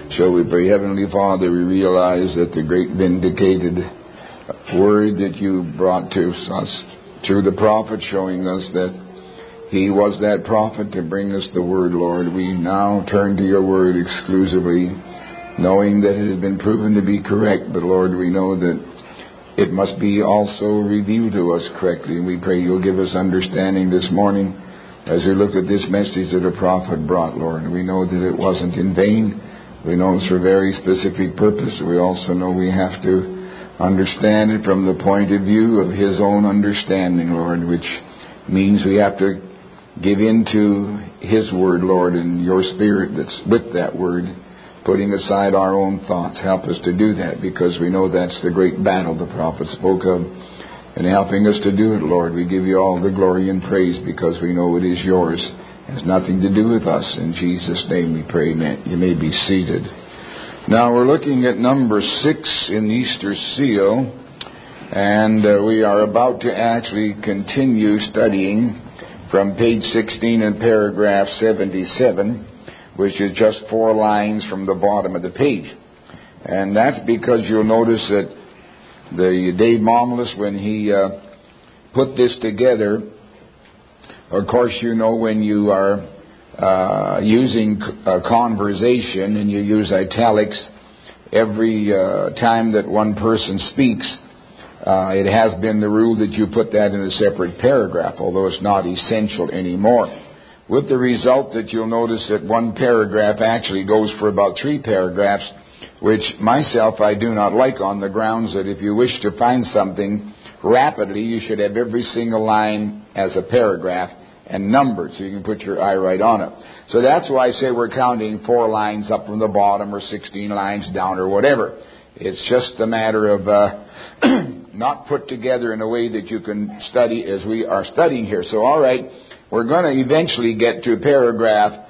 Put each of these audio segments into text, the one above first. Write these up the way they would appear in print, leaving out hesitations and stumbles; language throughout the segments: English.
Shall we pray? Heavenly Father, we realize that the great vindicated word that you brought to us through the prophet, showing us that he was that prophet to bring us the word, Lord. We now turn to your word exclusively, knowing that it has been proven to be correct. But Lord, we know that it must be also revealed to us correctly. And we pray you'll give us understanding this morning as we look at this message that a prophet brought, Lord. We know that it wasn't in vain. We know it's for a very specific purpose. We also know we have to understand it from the point of view of his own understanding, Lord, which means we have to give into his word, Lord, and your spirit that's with that word, putting aside our own thoughts. Help us to do that, because we know that's the great battle the prophet spoke of. And helping us to do it, Lord, we give you all the glory and praise, because we know it is yours. It has nothing to do with us. In Jesus' name we pray, amen. You may be seated. Now we're looking at number 6 in the Easter seal, and we are about to actually continue studying from page 16 in paragraph 77, which is just 4 lines from the bottom of the page. And that's because you'll notice that the Dave Momless, when he put this together, of course, you know, when you are using a conversation and you use italics, every time that one person speaks, it has been the rule that you put that in a separate paragraph, although it's not essential anymore. With the result that you'll notice that one paragraph actually goes for about 3 paragraphs, which myself I do not like, on the grounds that if you wish to find something rapidly, you should have every single line as a paragraph and numbered, so you can put your eye right on it. So that's why I say we're counting 4 lines up from the bottom, or 16 lines down, or whatever. It's just a matter of not put together in a way that you can study as we are studying here. So all right, we're going to eventually get to paragraph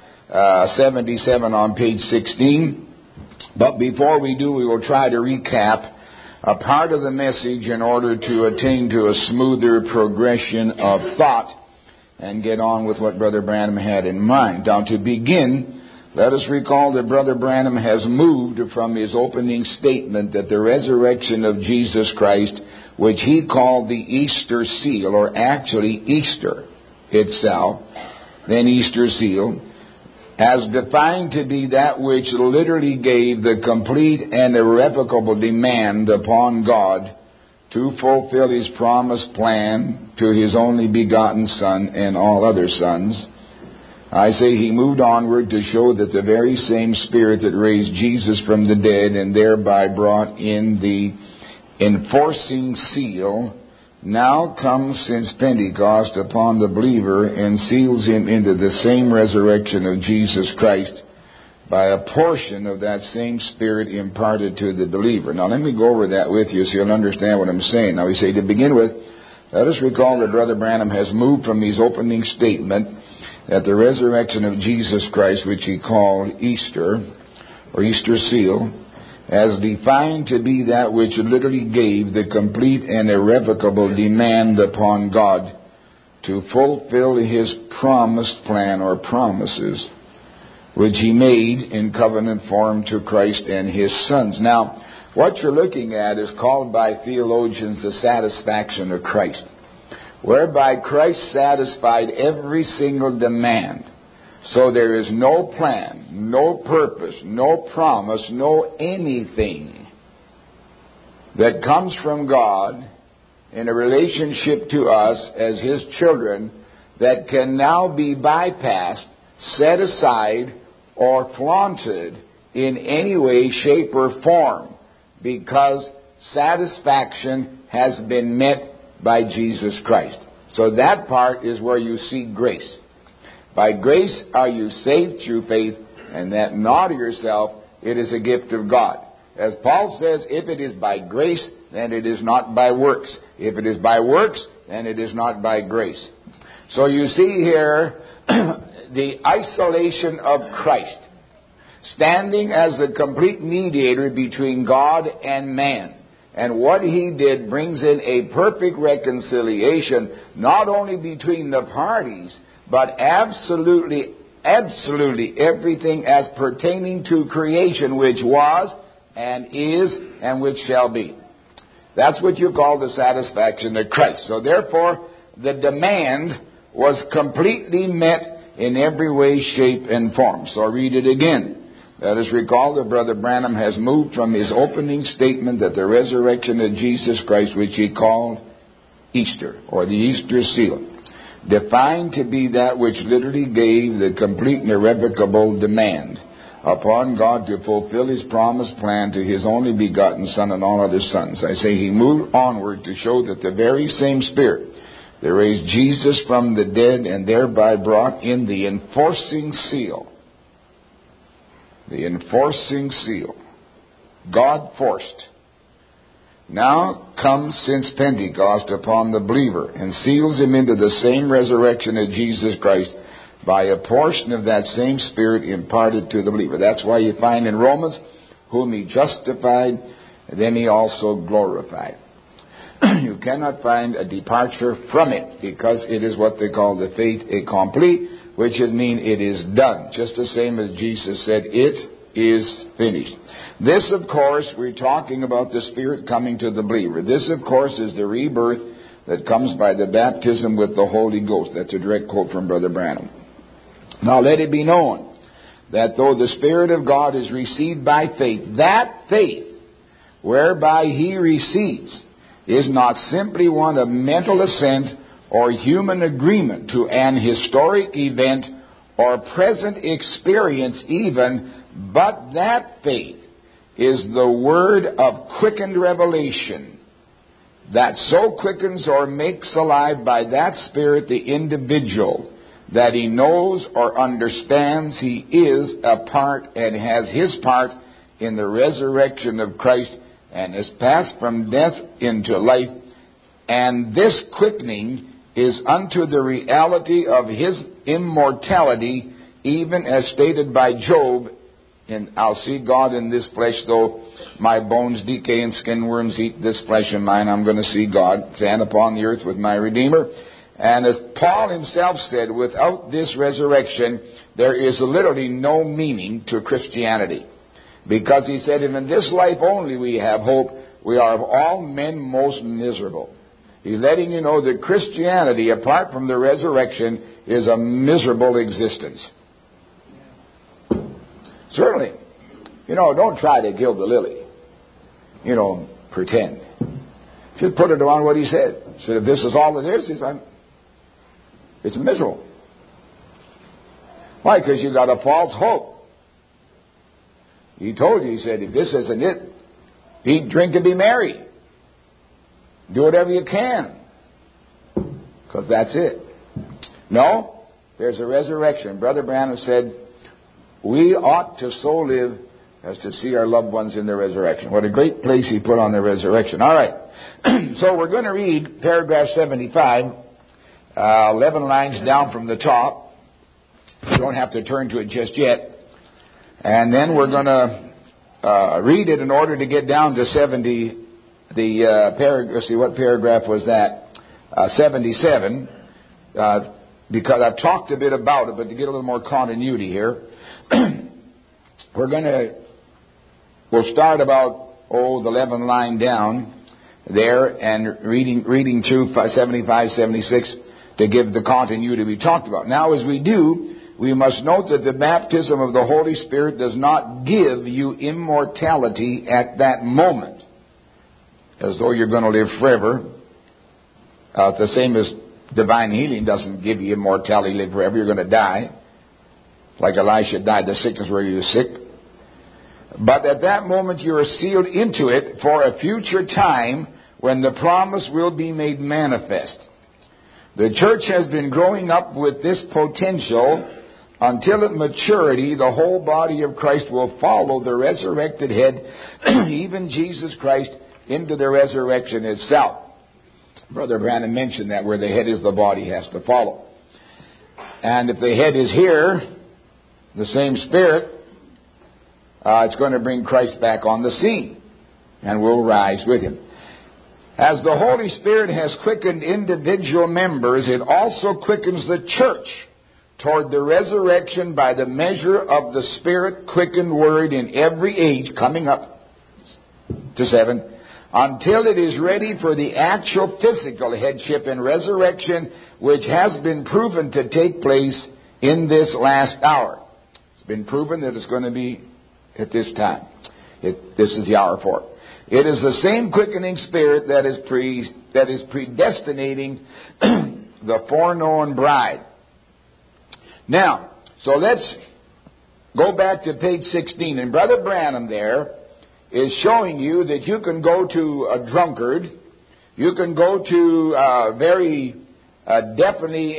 77 on page 16. But before we do, we will try to recap a part of the message in order to attain to a smoother progression of thought and get on with what Brother Branham had in mind. Now, to begin, let us recall that Brother Branham has moved from his opening statement that the resurrection of Jesus Christ, which he called the Easter seal, or actually Easter itself, then Easter seal, as defined to be that which literally gave the complete and irrevocable demand upon God to fulfill his promised plan to his only begotten Son and all other sons. I say he moved onward to show that the very same Spirit that raised Jesus from the dead and thereby brought in the enforcing seal now comes since Pentecost upon the believer and seals him into the same resurrection of Jesus Christ by a portion of that same Spirit imparted to the believer. Now let me go over that with you so you'll understand what I'm saying. Now we say, to begin with, let us recall that Brother Branham has moved from his opening statement that the resurrection of Jesus Christ, which he called Easter, or Easter seal, as defined to be that which literally gave the complete and irrevocable demand upon God to fulfill his promised plan, or promises, which he made in covenant form to Christ and his sons. Now, what you're looking at is called by theologians the satisfaction of Christ, whereby Christ satisfied every single demand. So there is no plan, no purpose, no promise, no anything that comes from God in a relationship to us as his children that can now be bypassed, set aside, or flaunted in any way, shape, or form, because satisfaction has been met by Jesus Christ. So that part is where you see grace. By grace are you saved through faith, and that not of yourself, it is a gift of God. As Paul says, if it is by grace, then it is not by works. If it is by works, then it is not by grace. So you see here the isolation of Christ, standing as the complete mediator between God and man. And what he did brings in a perfect reconciliation, not only between the parties, but absolutely absolutely everything as pertaining to creation, which was and is and which shall be. That's what you call the satisfaction of Christ. So therefore, the demand was completely met in every way, shape, and form. So I'll read it again. Let us recall that Brother Branham has moved from his opening statement that the resurrection of Jesus Christ, which he called Easter, or the Easter seal, defined to be that which literally gave the complete and irrevocable demand upon God to fulfill his promised plan to his only begotten Son and all other sons. I say he moved onward to show that the very same Spirit that raised Jesus from the dead and thereby brought in the enforcing seal. The enforcing seal. God forced. Now comes since Pentecost upon the believer and seals him into the same resurrection of Jesus Christ by a portion of that same Spirit imparted to the believer. That's why you find in Romans, whom he justified, then he also glorified. You cannot find a departure from it, because it is what they call the fait accompli, which would mean it is done. Just the same as Jesus said, it is finished. This, of course, we're talking about the Spirit coming to the believer. This, of course, is the rebirth that comes by the baptism with the Holy Ghost. That's a direct quote from Brother Branham. Now let it be known that though the Spirit of God is received by faith, that faith whereby he receives is not simply one of mental assent or human agreement to an historic event or present experience even, but that faith is the word of quickened revelation that so quickens or makes alive by that Spirit the individual that he knows or understands he is a part and has his part in the resurrection of Christ and is passed from death into life. And this quickening is unto the reality of his immortality, even as stated by Job, and I'll see God in this flesh, though my bones decay and skin worms eat this flesh of mine. I'm going to see God stand upon the earth with my Redeemer. And as Paul himself said, without this resurrection, there is literally no meaning to Christianity. Because he said, if in this life only we have hope, we are of all men most miserable. He's letting you know that Christianity, apart from the resurrection, is a miserable existence. Certainly. Don't try to gild the lily. Pretend. Just put it on what he said. He said, if this is all it is, it's miserable. Why? Because you got a false hope. He told you, he said, if this isn't it, eat, drink, and be merry. Do whatever you can. Because that's it. No, there's a resurrection. Brother Branham said, we ought to so live as to see our loved ones in the resurrection. What a great place he put on the resurrection. All right. So we're going to read paragraph 75, 11 lines down from the top. You don't have to turn to it just yet. And then we're going to read it in order to get down to 70. Let's see, what paragraph was that? 77. Because I've talked a bit about it, but to get a little more continuity here, we'll start about the 11th line down there and reading through 75, 76 to give the continuity we talked about. Now, as we do, we must note that the baptism of the Holy Spirit does not give you immortality at that moment, as though you're going to live forever. The same as divine healing doesn't give you immortality, live forever. You're going to die. Like Elisha died, the sickness where he was sick. But at that moment you are sealed into it for a future time when the promise will be made manifest. The church has been growing up with this potential until at maturity the whole body of Christ will follow the resurrected head, even Jesus Christ, into the resurrection itself. Brother Branham mentioned that where the head is, the body has to follow. And if the head is here, the same Spirit, it's going to bring Christ back on the scene, and we'll rise with him. As the Holy Spirit has quickened individual members, it also quickens the church toward the resurrection by the measure of the Spirit quickened word in every age, coming up to 7, until it is ready for the actual physical headship and resurrection which has been proven to take place in this last hour. It's been proven that it's going to be at this time. This is the hour for it. It is the same quickening Spirit that is predestinating the foreknown bride. Now, so let's go back to page 16. And Brother Branham there is showing you that you can go to a drunkard, you can go to a very definitely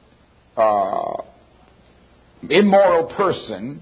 immoral person,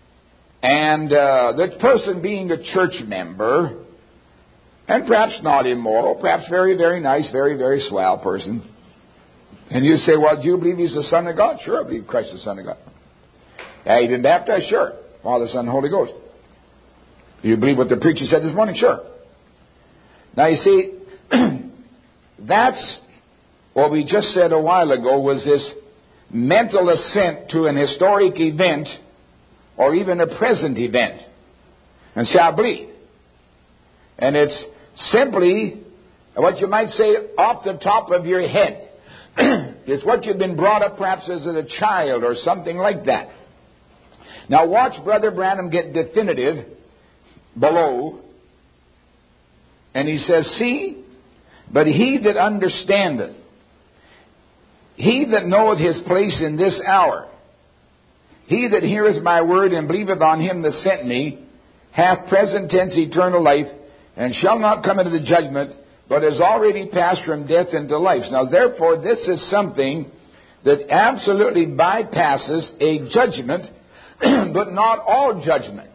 and that person being a church member, and perhaps not immoral, perhaps very, very nice, very, very swell person. And you say, well, do you believe he's the Son of God? Sure, I believe Christ is the Son of God. Yeah, he been baptized? Sure. Father, Son, and Holy Ghost. Do you believe what the preacher said this morning? Sure. Now, you see, that's what we just said a while ago was this mental assent to an historic event or even a present event. And say, I believe. And it's simply what you might say off the top of your head. It's what you've been brought up perhaps as a child or something like that. Now watch Brother Branham get definitive below. And he says, see, but he that understandeth, he that knoweth his place in this hour, he that heareth my word and believeth on him that sent me, hath present tense eternal life, and shall not come into the judgment, but has already passed from death into life. Now, therefore, this is something that absolutely bypasses a judgment, but not all judgment.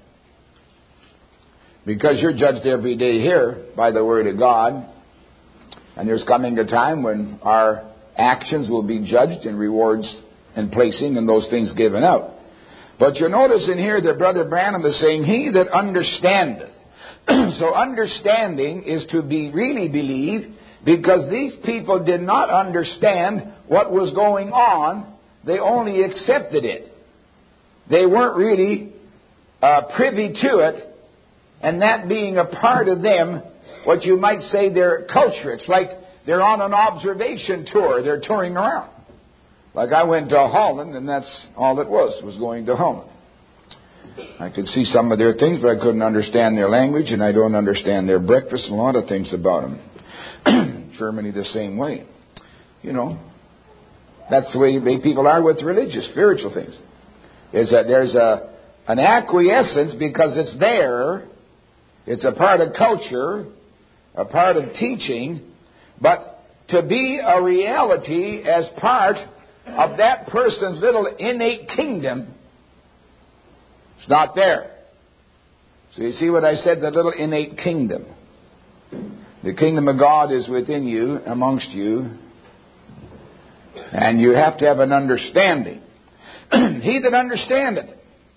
Because you're judged every day here by the Word of God, and there's coming a time when our actions will be judged and rewards and placing and those things given out. But you notice in here that Brother Branham is saying, he that understandeth. So understanding is to be really believe, because these people did not understand what was going on. They only accepted it. They weren't really privy to it, and that being a part of them, what you might say their culture. It's like they're on an observation tour. They're touring around. Like I went to Holland, and that's all it was going to Holland. I could see some of their things, but I couldn't understand their language, and I don't understand their breakfast and a lot of things about them. Germany the same way. You know, that's the way people are with religious, spiritual things. Is that there's an acquiescence because it's there. It's a part of culture, a part of teaching, but to be a reality as part of that person's little innate kingdom, it's not there. So you see what I said, the little innate kingdom. The kingdom of God is within you, amongst you, and you have to have an understanding. He that understandeth.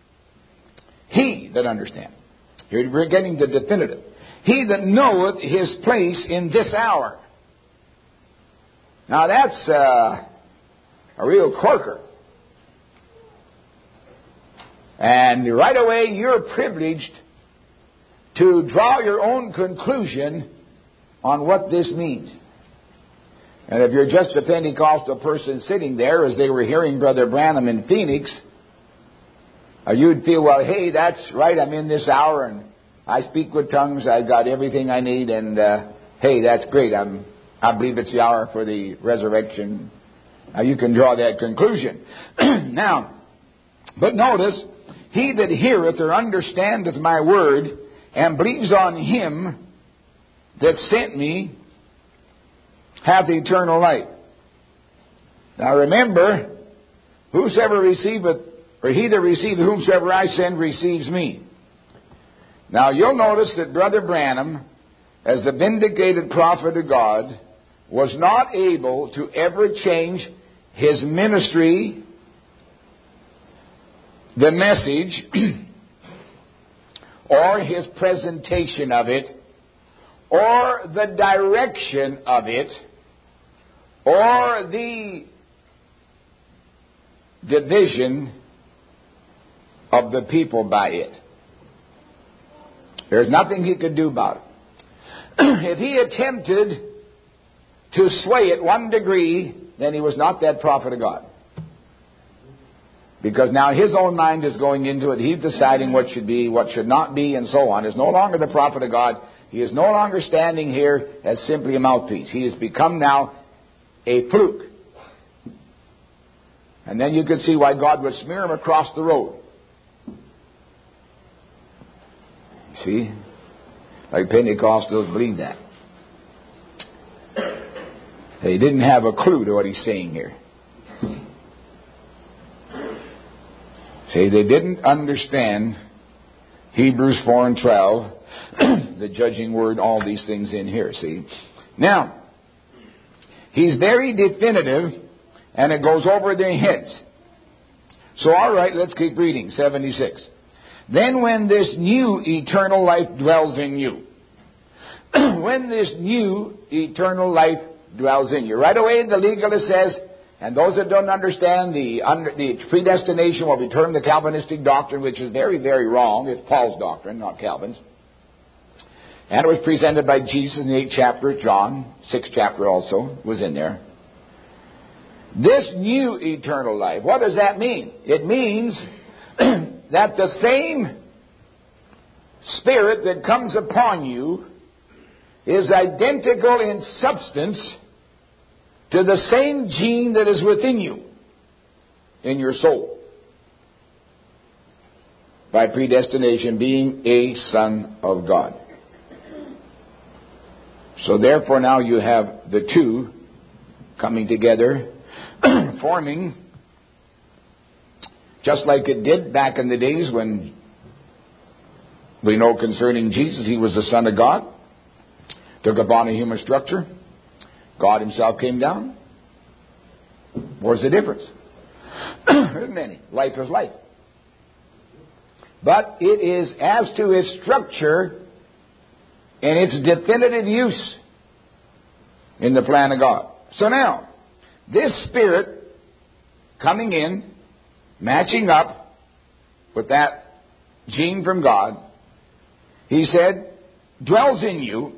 He that understandeth. Here we're getting the definitive. He that knoweth his place in this hour. Now that's a real corker. And right away you're privileged to draw your own conclusion on what this means. And if you're just a Pentecostal person sitting there as they were hearing Brother Branham in Phoenix, you'd feel, well, hey, that's right, I'm in this hour and I speak with tongues, I've got everything I need, and hey, that's great, I believe it's the hour for the resurrection. Now you can draw that conclusion. Now, but notice, he that heareth or understandeth my word and believes on him that sent me hath eternal life. Now remember, whosoever receiveth, or he that receiveth whomsoever I send receives me. Now you'll notice that Brother Branham, as the vindicated prophet of God, was not able to ever change his ministry, the message, or his presentation of it, or the direction of it, or the division of the people by it. There's nothing he could do about it. If he attempted to sway it 1 degree, then he was not that prophet of God. Because now his own mind is going into it. He's deciding what should be, what should not be, and so on. He's no longer the prophet of God. He is no longer standing here as simply a mouthpiece. He has become now a fluke. And then you could see why God would smear him across the road. See? Like Pentecostals believe that. They didn't have a clue to what he's saying here. See, they didn't understand Hebrews 4 and 12, the judging word, all these things in here, see. Now, he's very definitive, and it goes over their heads. So, all right, let's keep reading, 76. Then when this new eternal life dwells in you. When this new eternal life dwells in you. Right away the legalist says, and those that don't understand the predestination, what we term the Calvinistic doctrine, which is very, very wrong. It's Paul's doctrine, not Calvin's. And it was presented by Jesus in the 8th chapter of John, 6th chapter also, was in there. This new eternal life, what does that mean? It means that the same Spirit that comes upon you is identical in substance to the same gene that is within you, in your soul, by predestination, being a son of God. So therefore now you have the two coming together, forming, just like it did back in the days when we know concerning Jesus, he was the Son of God, took upon a human structure. God himself came down. Where's the difference? There isn't any. Life is life. But it is as to its structure and its definitive use in the plan of God. So now, this Spirit coming in, matching up with that gene from God, he said, dwells in you.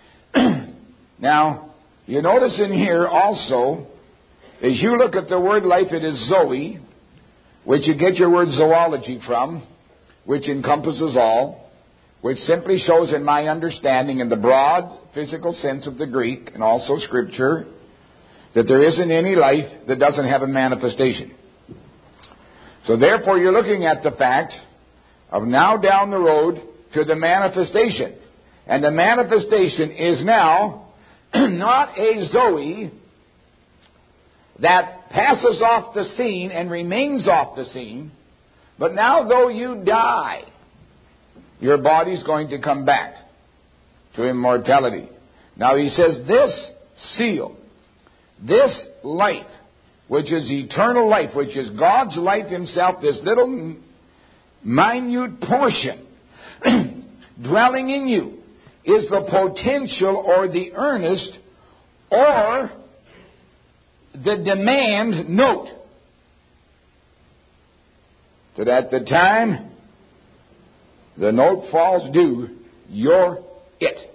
Now, you notice in here also, as you look at the word life, it is Zoe, which you get your word zoology from, which encompasses all, which simply shows in my understanding in the broad physical sense of the Greek and also Scripture that there isn't any life that doesn't have a manifestation. So therefore you're looking at the fact of now down the road to the manifestation. And the manifestation is now not a Zoe that passes off the scene and remains off the scene, but now though you die, your body's going to come back to immortality. Now he says this seal, this life, which is eternal life, which is God's life himself, this little minute portion dwelling in you, is the potential or the earnest or the demand note that at the time the note falls due, you're it.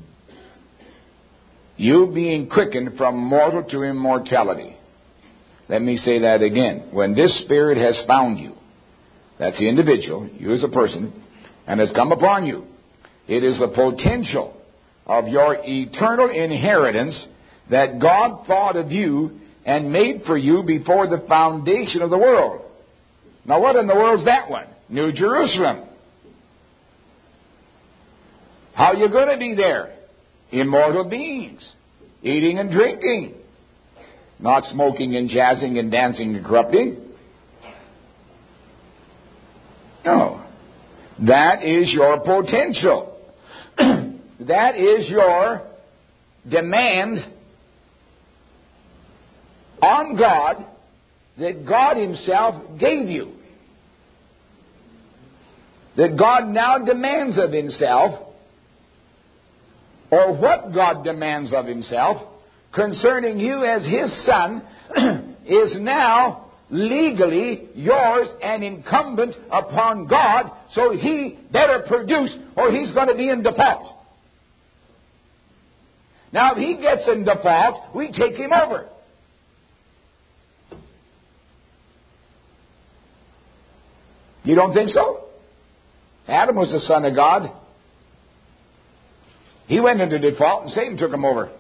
You being quickened from mortal to immortality. Let me say that again. When this Spirit has found you, that's the individual, you as a person, and has come upon you, it is the potential of your eternal inheritance that God thought of you and made for you before the foundation of the world. Now what in the world's that one? New Jerusalem. How are you going to be there? Immortal beings. Eating and drinking. Not smoking and jazzing and dancing and corrupting. No. That is your potential. That is your demand on God that God himself gave you. That God now demands of himself, or what God demands of himself concerning you as his son, is now legally yours and incumbent upon God, so He better produce or He's going to be in default. Now, if He gets in default, we take Him over. You don't think so? Adam was the son of God. He went into default and Satan took him over.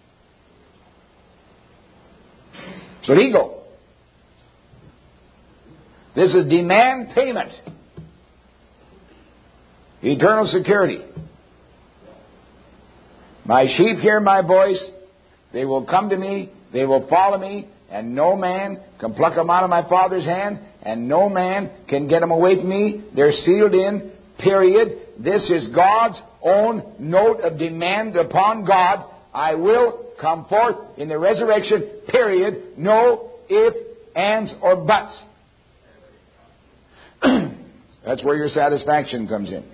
So ego. This is demand payment. Eternal security. My sheep hear my voice. They will come to me. They will follow me. And no man can pluck them out of my Father's hand. And no man can get them away from me. They're sealed in. Period. This is God's own note of demand upon God. I will come forth in the resurrection. Period. No ifs, ands, or buts. That's where your satisfaction comes in.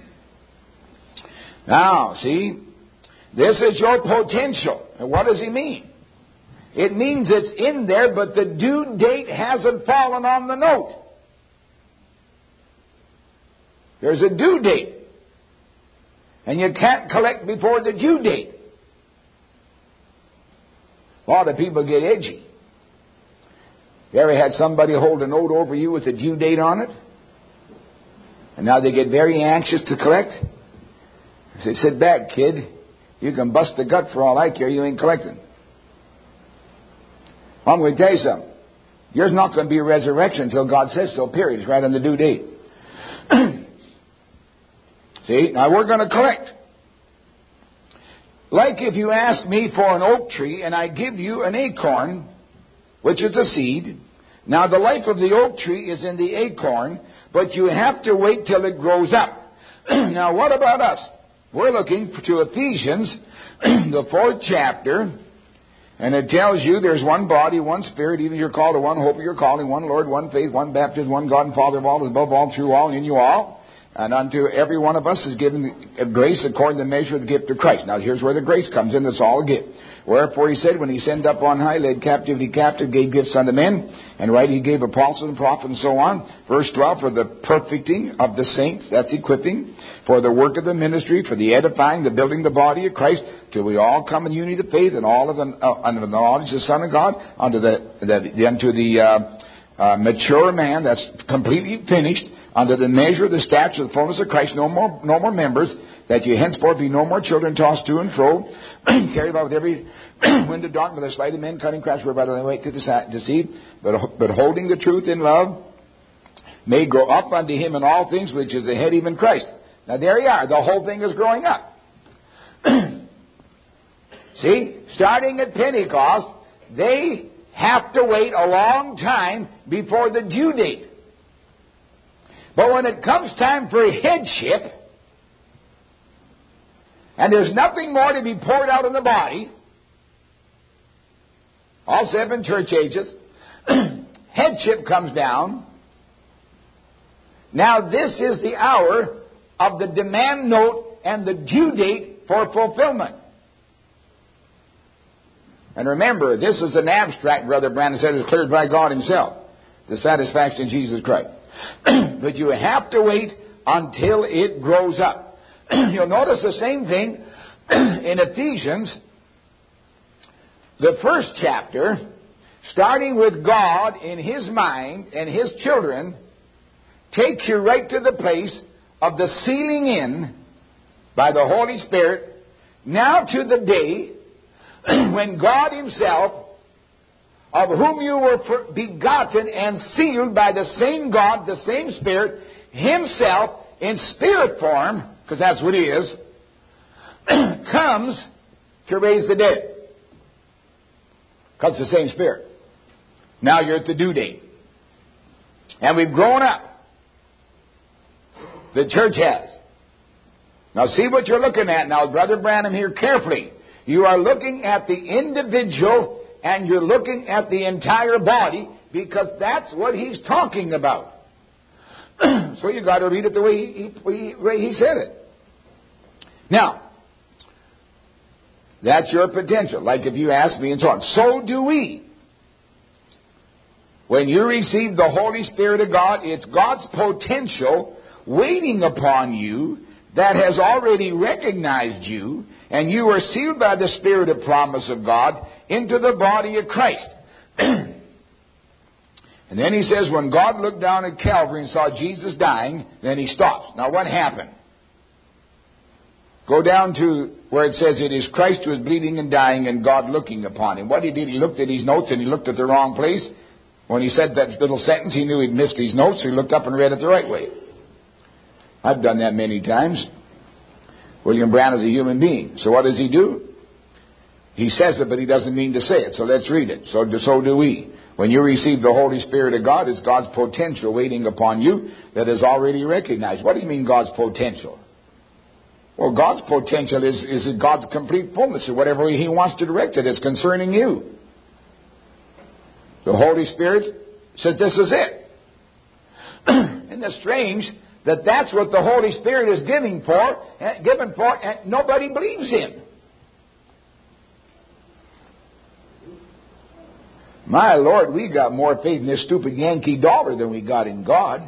Now, see, this is your potential. And what does He mean? It means it's in there, but the due date hasn't fallen on the note. There's a due date. And you can't collect before the due date. A lot of people get edgy. You ever had somebody hold a note over you with a due date on it? And now they get very anxious to collect? I say, sit back, kid. You can bust the gut for all I care. You ain't collecting. I'm going to tell you something. There's not going to be a resurrection until God says so, period. It's right on the due date. See, now we're going to collect. Like if you ask me for an oak tree and I give you an acorn, which is a seed. Now the life of the oak tree is in the acorn, but you have to wait till it grows up. Now what about us? We're looking to Ephesians, the 4th chapter, and it tells you there's one body, one Spirit, even you're called to one hope of your calling, one Lord, one faith, one baptism, one God and Father of all, is above all, through all, and in you all. And unto every one of us is given grace according to the measure of the gift of Christ. Now here's where the grace comes in. That's all a gift. Wherefore He said, when He ascended up on high, led captivity captive, gave gifts unto men, and right He gave apostles and prophets and so on. Verse 12, for the perfecting of the saints, that's equipping, for the work of the ministry, for the edifying, the building the body of Christ, till we all come in unity of faith and all of under the knowledge of the Son of God, unto the mature man that's completely finished, under the measure of the stature of the fullness of Christ, no more members, that you henceforth be no more children tossed to and fro, carried about with every wind of doctrine, by the sleight of men, cunning crafts, whereby they way to deceive, but holding the truth in love, may grow up unto Him in all things, which is the head, even Christ. Now there you are. The whole thing is growing up. See, starting at Pentecost, they have to wait a long time before the due date. But when it comes time for headship, and there's nothing more to be poured out in the body, all 7 church ages, headship comes down. Now this is the hour of the demand note and the due date for fulfillment. And remember, this is an abstract, Brother Brandon said, is cleared by God Himself. The satisfaction in Jesus Christ. But you have to wait until it grows up. You'll notice the same thing in Ephesians, the 1st chapter, starting with God in His mind and His children, takes you right to the place of the sealing in by the Holy Spirit, now to the day when God Himself, of whom you were begotten and sealed by the same God, the same Spirit, Himself in spirit form, because that's what He is, comes to raise the dead. Because it's the same Spirit. Now you're at the due date. And we've grown up. The church has. Now see what you're looking at now, Brother Branham, here carefully. You are looking at the individual and you're looking at the entire body, because that's what he's talking about. So you got to read it the way he said it. Now, that's your potential. Like if you ask me and so on. So do we. When you receive the Holy Spirit of God, it's God's potential waiting upon you that has already recognized you, and you are sealed by the Spirit of promise of God into the body of Christ. And then he says, when God looked down at Calvary and saw Jesus dying, then he stops. Now what happened? Go down to where it says it is Christ who is bleeding and dying and God looking upon him. What he did, he looked at his notes and he looked at the wrong place. When he said that little sentence, he knew he'd missed his notes, so he looked up and read it the right way. I've done that many times. William Brown is a human being. So what does he do? He says it, but he doesn't mean to say it. So let's read it. So do we. When you receive the Holy Spirit of God, it's God's potential waiting upon you that is already recognized. What do you mean God's potential? Well, God's potential is God's complete fullness. Whatever He wants to direct it, it's concerning you. The Holy Spirit says this is it. Isn't it strange that that's what the Holy Spirit is given for, and nobody believes Him? My Lord, we got more faith in this stupid Yankee dollar than we got in God.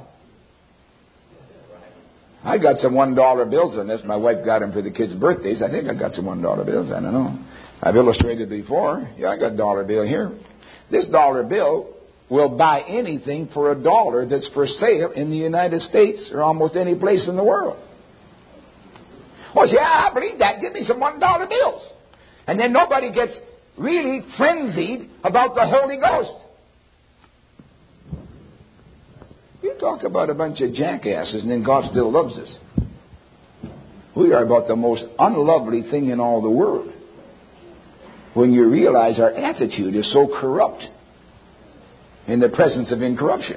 I got some $1 bills on this. My wife got them for the kids' birthdays. I think I got some $1 bills. I don't know. I've illustrated before. Yeah, I got a dollar bill here. This dollar bill will buy anything for $1 that's for sale in the United States or almost any place in the world. Well, yeah, I believe that. Give me some $1 bills. And then nobody gets really frenzied about the Holy Ghost. You talk about a bunch of jackasses and then God still loves us. We are about the most unlovely thing in all the world. When you realize our attitude is so corrupt in the presence of incorruption.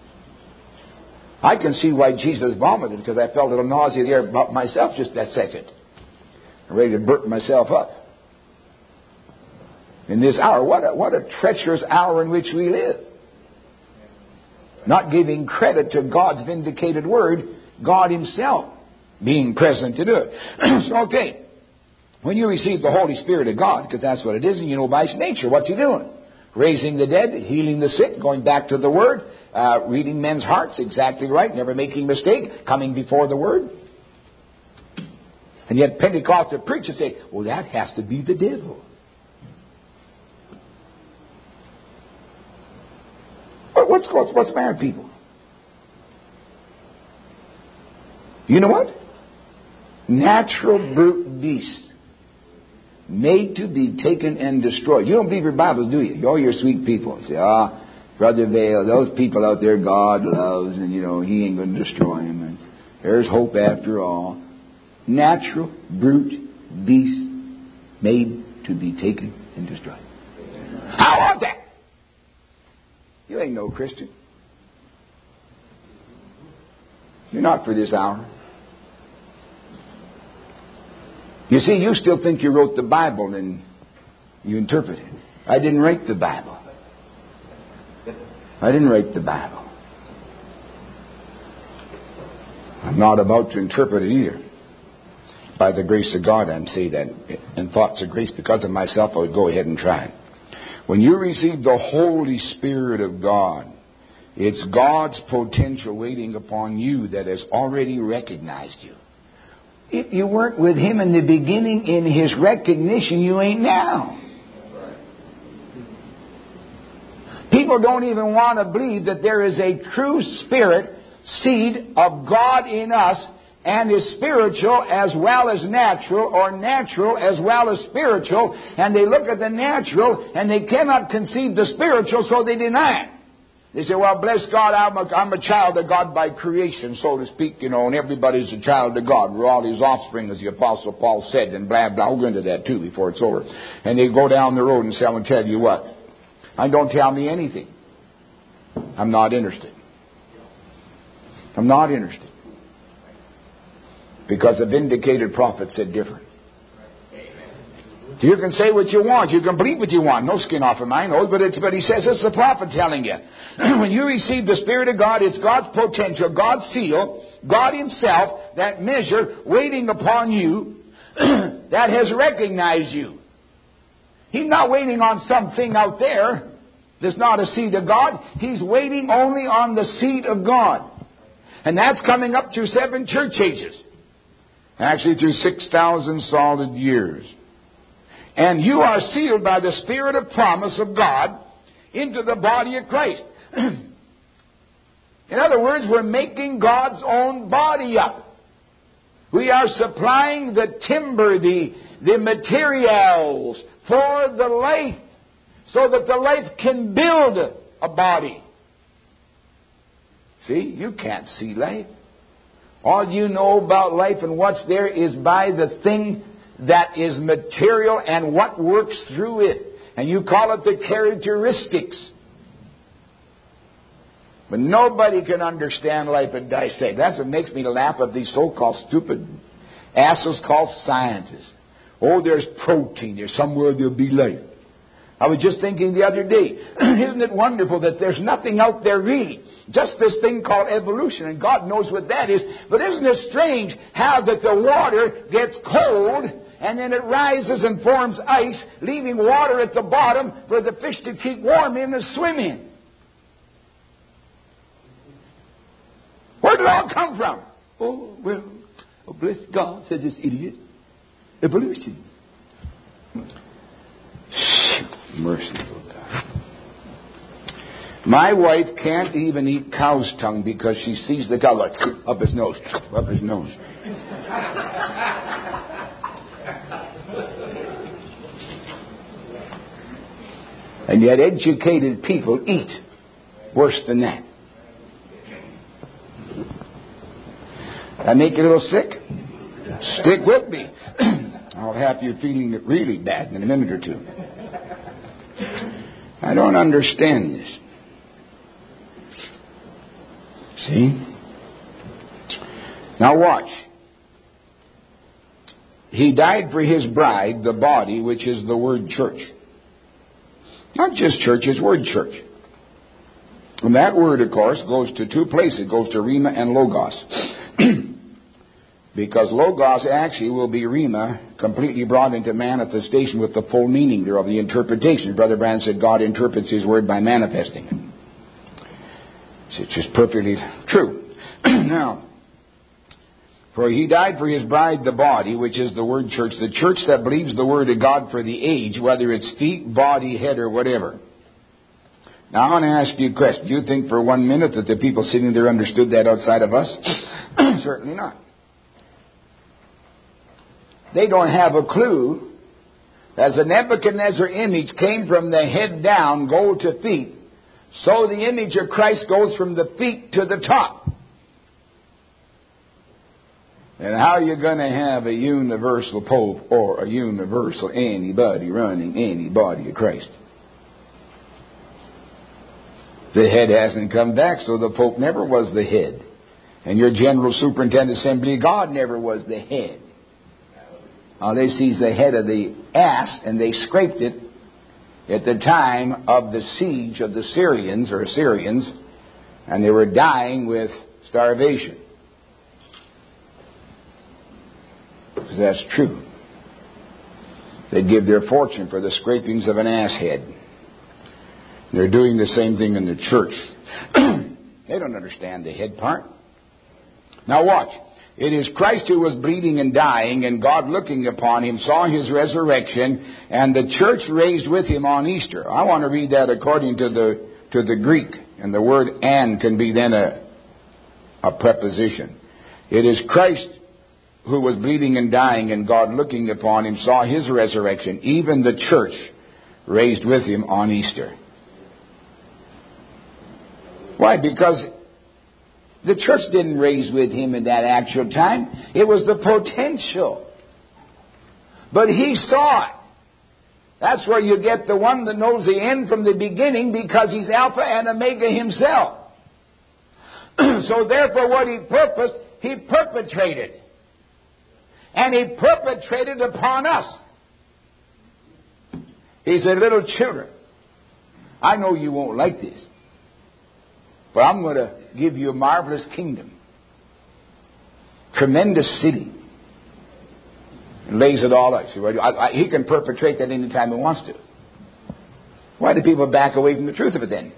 I can see why Jesus vomited, because I felt a little nausea there about myself just that second. I'm ready to burp myself up. In this hour, what a treacherous hour in which we live. Not giving credit to God's vindicated word, God Himself being present to do it. So, okay, when you receive the Holy Spirit of God, because that's what it is, and you know by its nature, what's He doing? Raising the dead, healing the sick, going back to the Word, reading men's hearts, exactly right, never making mistake, coming before the Word. And yet Pentecostal preachers say, well, that has to be the devil. What's the matter, people? You know what? Natural brute beast, made to be taken and destroyed. You don't believe your Bible, do you? All your sweet people say, Brother Vail, those people out there God loves, and He ain't going to destroy them. And there's hope after all. Natural brute beast, made to be taken and destroyed. How about that? You ain't no Christian. You're not for this hour. You see, you still think you wrote the Bible and you interpret it. I didn't write the Bible. I didn't write the Bible. I'm not about to interpret it either. By the grace of God, I'm saying that in thoughts of grace because of myself, I would go ahead and try it. When you receive the Holy Spirit of God, it's God's potential waiting upon you that has already recognized you. If you weren't with Him in the beginning in His recognition, you ain't now. People don't even want to believe that there is a true spirit seed of God in us, and is spiritual as well as natural, or natural as well as spiritual, and they look at the natural and they cannot conceive the spiritual, so they deny it. They say, well, bless God, I'm a child of God by creation, so to speak, and everybody's a child of God. We're all His offspring, as the Apostle Paul said, and blah, blah. We'll go into that too before it's over. And they go down the road and say, I'm going to tell you what. Don't tell me anything. I'm not interested. I'm not interested. Because the vindicated prophet said different. You can say what you want. You can believe what you want. No skin off of my nose. But he says it's the prophet telling you. When you receive the Spirit of God, it's God's potential, God's seal, God Himself, that measure waiting upon you that has recognized you. He's not waiting on something out there. There's not a seed of God. He's waiting only on the seed of God. And that's coming up through 7 church ages. Actually through 6,000 solid years. And you are sealed by the Spirit of promise of God into the body of Christ. In other words, we're making God's own body up. We are supplying the timber, the materials for the life, so that the life can build a body. See, you can't see life. All you know about life and what's there is by the thing that is material and what works through it. And you call it the characteristics. But nobody can understand life and dissect. That's what makes me laugh at these so-called stupid asses called scientists. Oh, there's protein. There's somewhere there'll be life. I was just thinking the other day, isn't it wonderful that there's nothing out there really? Just this thing called evolution, and God knows what that is. But isn't it strange how that the water gets cold, and then it rises and forms ice, leaving water at the bottom for the fish to keep warm in and swim in? Where did it all come from? Oh, well, bless God, says this idiot. Evolution. Merciful God. My wife can't even eat cow's tongue because she sees the cow like up his nose, up his nose. And yet educated people eat worse than that. That make you a little sick? Stick with me. I'll have you feeling it really bad in a minute or two. I don't understand this. See? Now watch. He died for His bride, the body, which is the word church. Not just church, it's word church. And that word, of course, goes to 2 places. It goes to Rhema and Logos. Because Logos actually will be Rhema, completely brought into manifestation with the full meaning thereof, the interpretation. Brother Branham said God interprets His word by manifesting it. It's just perfectly true. Now, for He died for His bride, the body, which is the word church. The church that believes the word of God for the age, whether it's feet, body, head, or whatever. Now, I want to ask you a question. Do you think for 1 minute that the people sitting there understood that outside of us? Certainly not. They don't have a clue. As the Nebuchadnezzar image came from the head down, gold to feet, so the image of Christ goes from the feet to the top. And how are you going to have a universal Pope or a universal anybody running any body of Christ? The head hasn't come back, so the Pope never was the head. And your General Superintendent Assembly of God never was the head. They seized the head of the ass and they scraped it at the time of the siege of the Syrians, and they were dying with starvation. That's true. They'd give their fortune for the scrapings of an ass head. They're doing the same thing in the church. They don't understand the head part. Now watch. It is Christ who was bleeding and dying, and God looking upon Him saw His resurrection, and the church raised with Him on Easter. I want to read that according to the Greek, and the word "and" can be then a preposition. It is Christ who was bleeding and dying, and God looking upon Him saw His resurrection, even the church raised with Him on Easter. Why? Because the church didn't raise with Him in that actual time. It was the potential. But He saw it. That's where you get the one that knows the end from the beginning, because He's Alpha and Omega Himself. So therefore what He purposed, He perpetrated. And He perpetrated upon us. He said, little children, I know you won't like this, but I'm going to give you a marvelous kingdom. Tremendous city. And lays it all out. See, He can perpetrate that any time He wants to. Why do people back away from the truth of it then?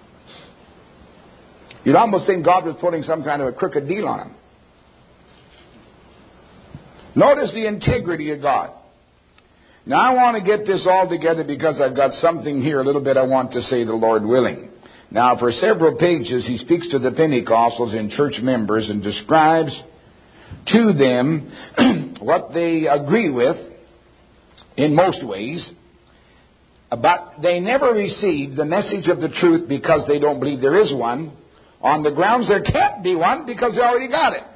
You'd almost think God was putting some kind of a crooked deal on them. Notice the integrity of God. Now I want to get this all together because I've got something here, a little bit I want to say, the Lord willing. Now for several pages he speaks to the Pentecostals and church members and describes to them what they agree with in most ways. But they never receive the message of the truth because they don't believe there is one, on the grounds there can't be one because they already got it.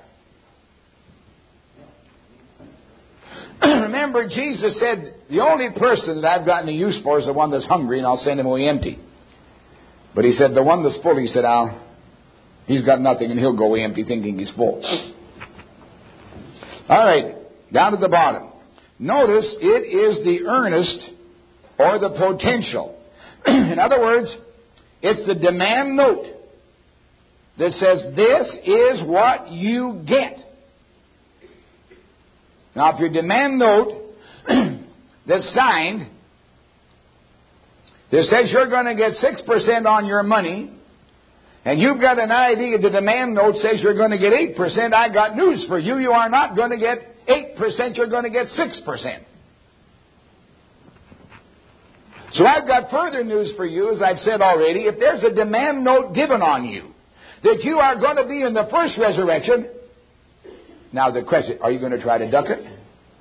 Remember, Jesus said, the only person that I've got any use for is the one that's hungry, and I'll send him away empty. But he said, the one that's full, he said, he's got nothing, and he'll go away empty thinking he's full. All right, down to the bottom. Notice, it is the earnest or the potential. In other words, it's the demand note that says, this is what you get. Now, if your demand note that's signed that says you're going to get 6% on your money, and you've got an idea the demand note says you're going to get 8%, I got news for you. You are not going to get 8%, you're going to get 6%. So I've got further news for you, as I've said already. If there's a demand note given on you that you are going to be in the first resurrection, now the question, are you going to try to duck it?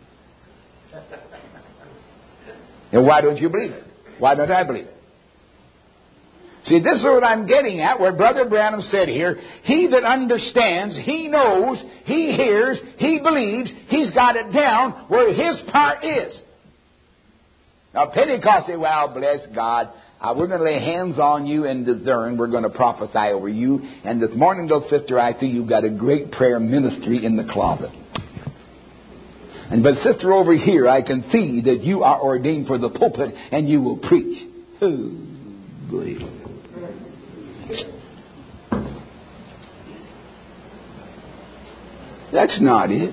And why don't you believe it? Why don't I believe it? See, this is what I'm getting at, where Brother Branham said here, he that understands, he knows, he hears, he believes, he's got it down where his part is. Now Pentecost say, well, bless God, we're going to lay hands on you and discern. We're going to prophesy over you. And this morning till Sister, I see you've got a great prayer ministry in the closet. And but Sister, over here, I can see that you are ordained for the pulpit and you will preach. Oh, boy. That's not it.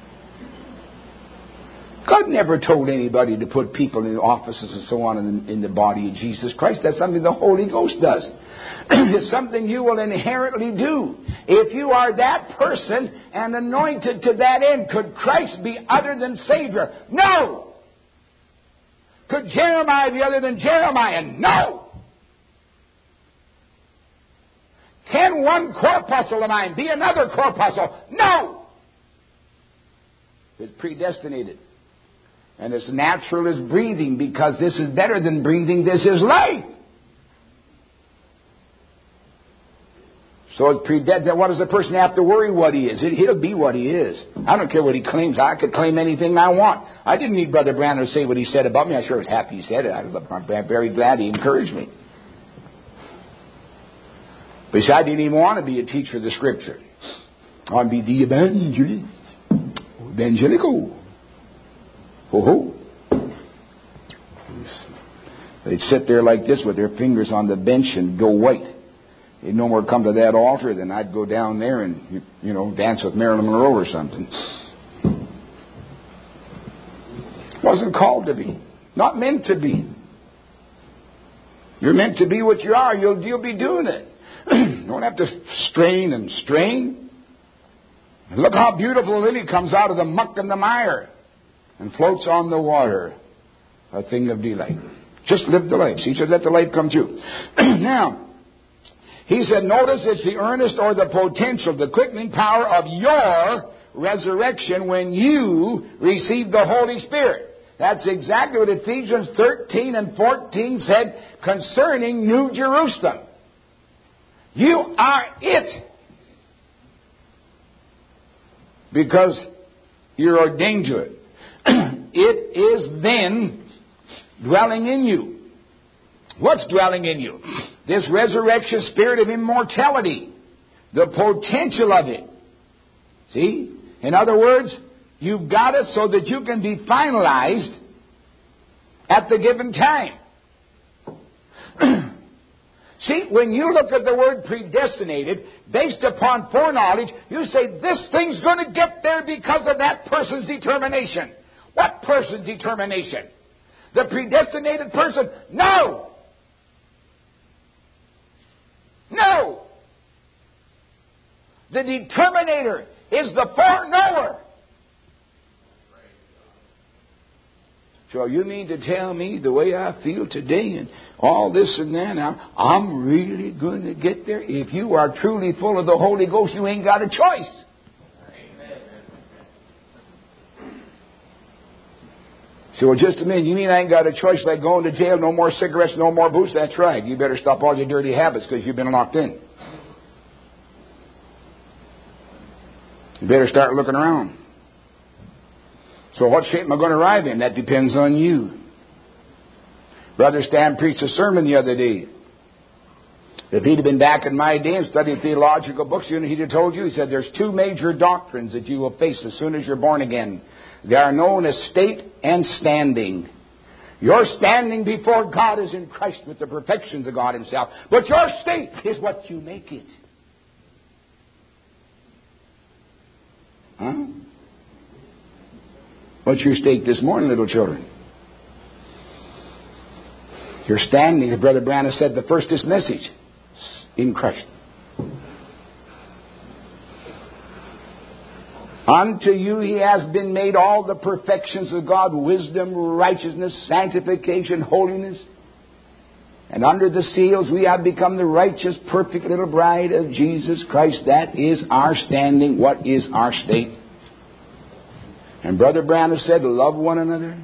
God never told anybody to put people in offices and so on in the body of Jesus Christ. That's something the Holy Ghost does. It's something you will inherently do. If you are that person and anointed to that end, could Christ be other than Savior? No! Could Jeremiah be other than Jeremiah? No! Can one corpuscle of mine be another corpuscle? No! It's predestinated. And it's natural as breathing, because this is better than breathing. This is life. So it's predestined. What does the person have to worry what he is? He'll be what he is. I don't care what he claims. I could claim anything I want. I didn't need Brother Branham to say what he said about me. I sure was happy he said it. I'm very glad he encouraged me. Besides, I didn't even want to be a teacher of the Scripture. I want to be the evangelist. Evangelical. Oh, they'd sit there like this with their fingers on the bench and go white. They'd no more come to that altar than I'd go down there and, dance with Marilyn Monroe or something. Wasn't called to be. Not meant to be. You're meant to be what you are. You'll be doing it. You don't have to strain and strain. Look how beautiful Lily comes out of the muck and the mire and floats on the water, a thing of delight. Just live the life. See, just let the light come through. Now, he said, notice it's the earnest or the potential, the quickening power of your resurrection when you receive the Holy Spirit. That's exactly what Ephesians 13 and 14 said concerning New Jerusalem. You are it. Because you're ordained to it. It is then dwelling in you. What's dwelling in you? This resurrection spirit of immortality. The potential of it. See? In other words, you've got it so that you can be finalized at the given time. See, when you look at the word predestinated, based upon foreknowledge, you say, this thing's going to get there because of that person's determination. What person's determination? The predestinated person? No! No. The determinator is the foreknower. So you mean to tell me the way I feel today and all this and that, I'm really going to get there? If you are truly full of the Holy Ghost, you ain't got a choice. So just a minute, you mean I ain't got a choice like going to jail, no more cigarettes, no more booze? That's right. You better stop all your dirty habits because you've been locked in. You better start looking around. So what shape am I going to arrive in? That depends on you. Brother Stan preached a sermon the other day. If he'd have been back in my day and studied theological books, he'd have told you, he said, there's two major doctrines that you will face as soon as you're born again. They are known as state and standing. Your standing before God is in Christ with the perfections of God Himself. But your state is what you make it. Huh? What's your state this morning, little children? Your standing, as Brother Branham said, the first is message in Christ. Unto you He has been made all the perfections of God, wisdom, righteousness, sanctification, holiness. And under the seals we have become the righteous, perfect little bride of Jesus Christ. That is our standing. What is our state? And Brother Branham said, love one another.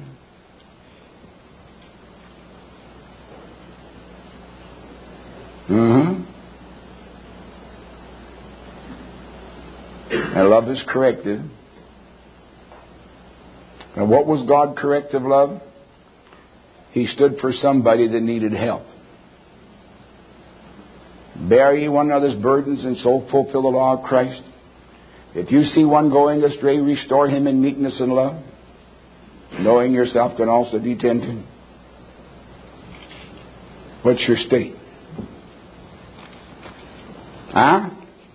And love is corrective. And what was God corrective love? He stood for somebody that needed help. Bear ye one another's burdens and so fulfill the law of Christ. If you see one going astray, restore him in meekness and love, knowing yourself can also detend him. What's your state? Huh?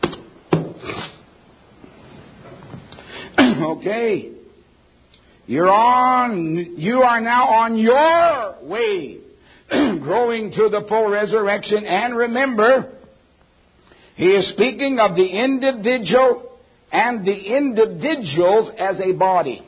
Okay. You are now on your way, growing to the full resurrection. And remember, he is speaking of the individual and the individuals as a body.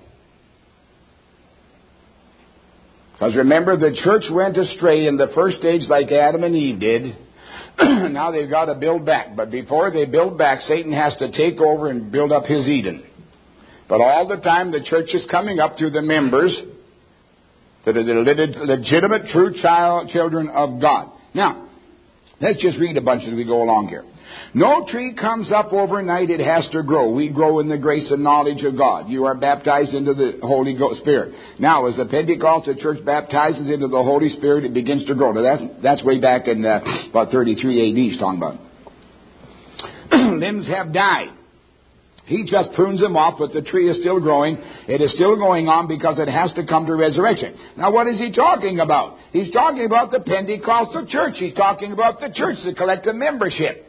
Because remember, the church went astray in the first stage like Adam and Eve did. Now they've got to build back. But before they build back, Satan has to take over and build up his Eden. But all the time the church is coming up through the members that are the legitimate, true children of God. Now, let's just read a bunch as we go along here. No tree comes up overnight, it has to grow. We grow in the grace and knowledge of God. You are baptized into the Holy Spirit. Now, as the Pentecostal church baptizes into the Holy Spirit, it begins to grow. Now, that's way back in about 33 AD he's talking about. Limbs have died. He just prunes them off, but the tree is still growing. It is still going on because it has to come to resurrection. Now, what is he talking about? He's talking about the Pentecostal church. He's talking about the church, the collective membership.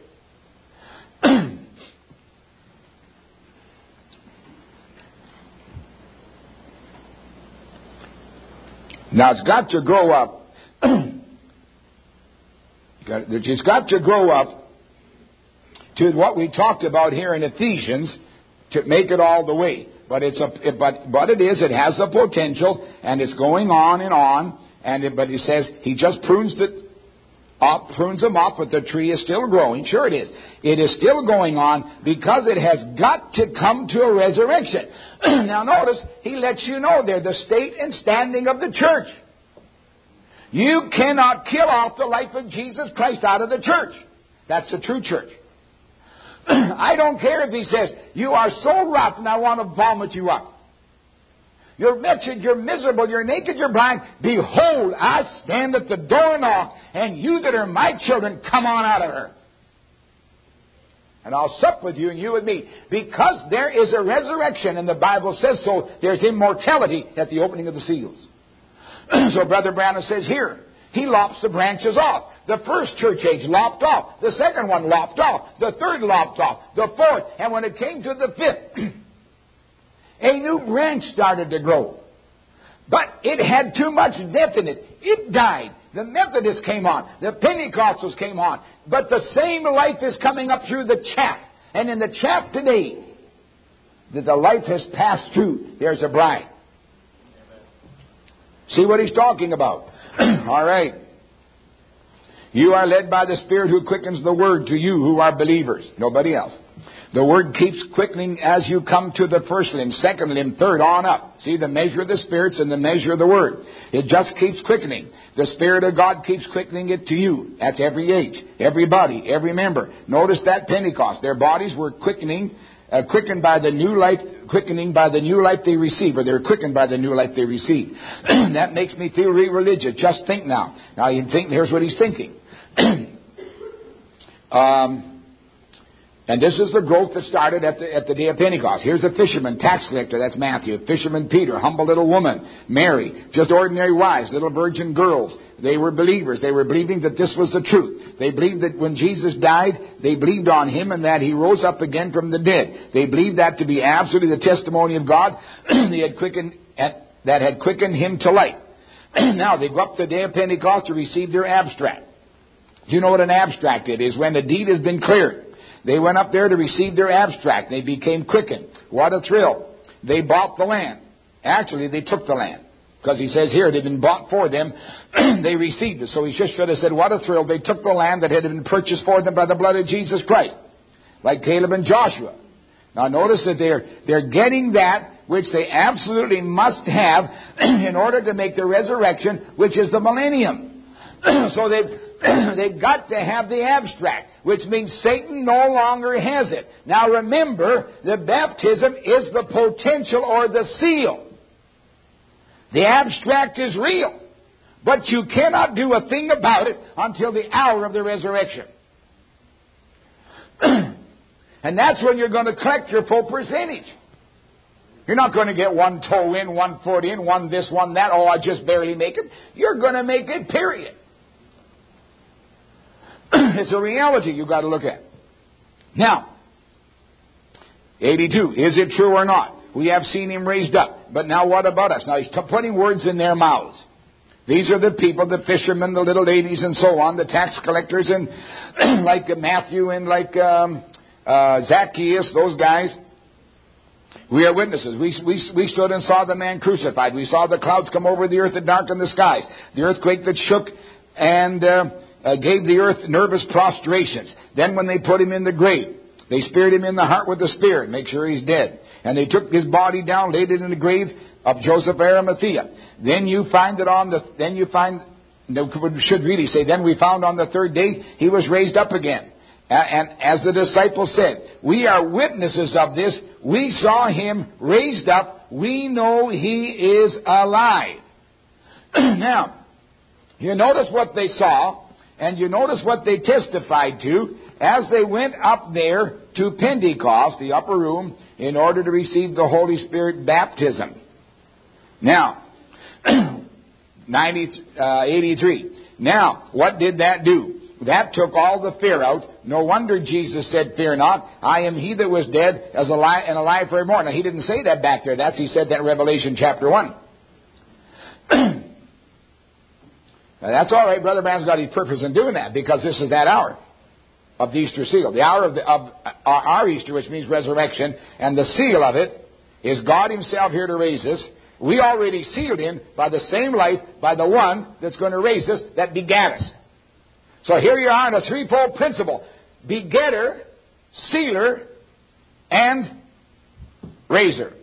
Now, it's got to grow up. It's got to grow up to what we talked about here in Ephesians to make it all the way. But it has a potential, and it's going on and on. But he says he just prunes them off, but the tree is still growing. Sure it is. It is still going on because it has got to come to a resurrection. Now notice, he lets you know there the state and standing of the church. You cannot kill off the life of Jesus Christ out of the church. That's the true church. I don't care if he says, you are so rough and I want to vomit you up. You're wretched, you're miserable, you're naked, you're blind. Behold, I stand at the door and knock, and you that are my children, come on out of her. And I'll sup with you and you with me. Because there is a resurrection, and the Bible says so, there's immortality at the opening of the seals. So Brother Branham says here, he lops the branches off. The first church age lopped off. The second one lopped off. The third lopped off. The fourth. And when it came to the fifth, a new branch started to grow. But it had too much death in it. It died. The Methodists came on. The Pentecostals came on. But the same life is coming up through the chaff. And in the chaff today, that the life has passed through, there's a bride. See what he's talking about. All right. You are led by the Spirit who quickens the Word to you who are believers. Nobody else. The Word keeps quickening as you come to the first limb, second limb, third, on up. See, the measure of the spirits and the measure of the Word. It just keeps quickening. The Spirit of God keeps quickening it to you. That's every age, everybody, every member. Notice that Pentecost. Their bodies were quickening, quickened by the new life, quickening by the new life they receive, or they're quickened by the new life they receive. That makes me feel really religious. Just think now. Now you think, here's what he's thinking. And this is the growth that started at the day of Pentecost. Here's a fisherman, tax collector, that's Matthew. Fisherman Peter, humble little woman, Mary, just ordinary wives, little virgin girls. They were believers. They were believing that this was the truth. They believed that when Jesus died, they believed on Him and that He rose up again from the dead. They believed that to be absolutely the testimony of God that had quickened Him to life. Now, they go up to the day of Pentecost to receive their abstract. Do you know what an abstract it is? When the deed has been cleared. They went up there to receive their abstract. They became quickened. What a thrill. They bought the land. Actually, they took the land. Because he says here, it had been bought for them. They received it. So he just should have said, what a thrill. They took the land that had been purchased for them by the blood of Jesus Christ. Like Caleb and Joshua. Now notice that they're getting that which they absolutely must have in order to make the resurrection, which is the millennium. So they've got to have the abstract, which means Satan no longer has it. Now remember, the baptism is the potential or the seal. The abstract is real, but you cannot do a thing about it until the hour of the resurrection. And that's when you're going to collect your full percentage. You're not going to get one toe in, 1 foot in, one this, one that. Oh, I just barely make it. You're going to make it, period. It's a reality you've got to look at. Now, 82. Is it true or not? We have seen Him raised up. But now what about us? Now he's putting words in their mouths. These are the people, the fishermen, the little ladies and so on, the tax collectors and like Matthew and like Zacchaeus, those guys. We are witnesses. We stood and saw the man crucified. We saw the clouds come over the earth and darken the skies. The earthquake that shook and gave the earth nervous prostrations. Then when they put Him in the grave, they speared Him in the heart with the spear, make sure he's dead. And they took His body down, laid it in the grave of Joseph Arimathea. Then we found on the third day He was raised up again. And as the disciples said, we are witnesses of this. We saw Him raised up. We know He is alive. Now, you notice what they saw, and you notice what they testified to as they went up there to Pentecost, the upper room, in order to receive the Holy Spirit baptism. Now, 83. Now, what did that do? That took all the fear out. No wonder Jesus said, fear not. I am He that was dead as alive and alive forevermore. Now, He didn't say that back there. He said that in Revelation chapter 1. Now, that's all right. Brother Branham's got his purpose in doing that because this is that hour of the Easter seal. The hour of our Easter, which means resurrection. And the seal of it is God Himself here to raise us. We already sealed in by the same life, by the one that's going to raise us, that begat us. So here you are in a threefold principle. Begetter, sealer, and raiser.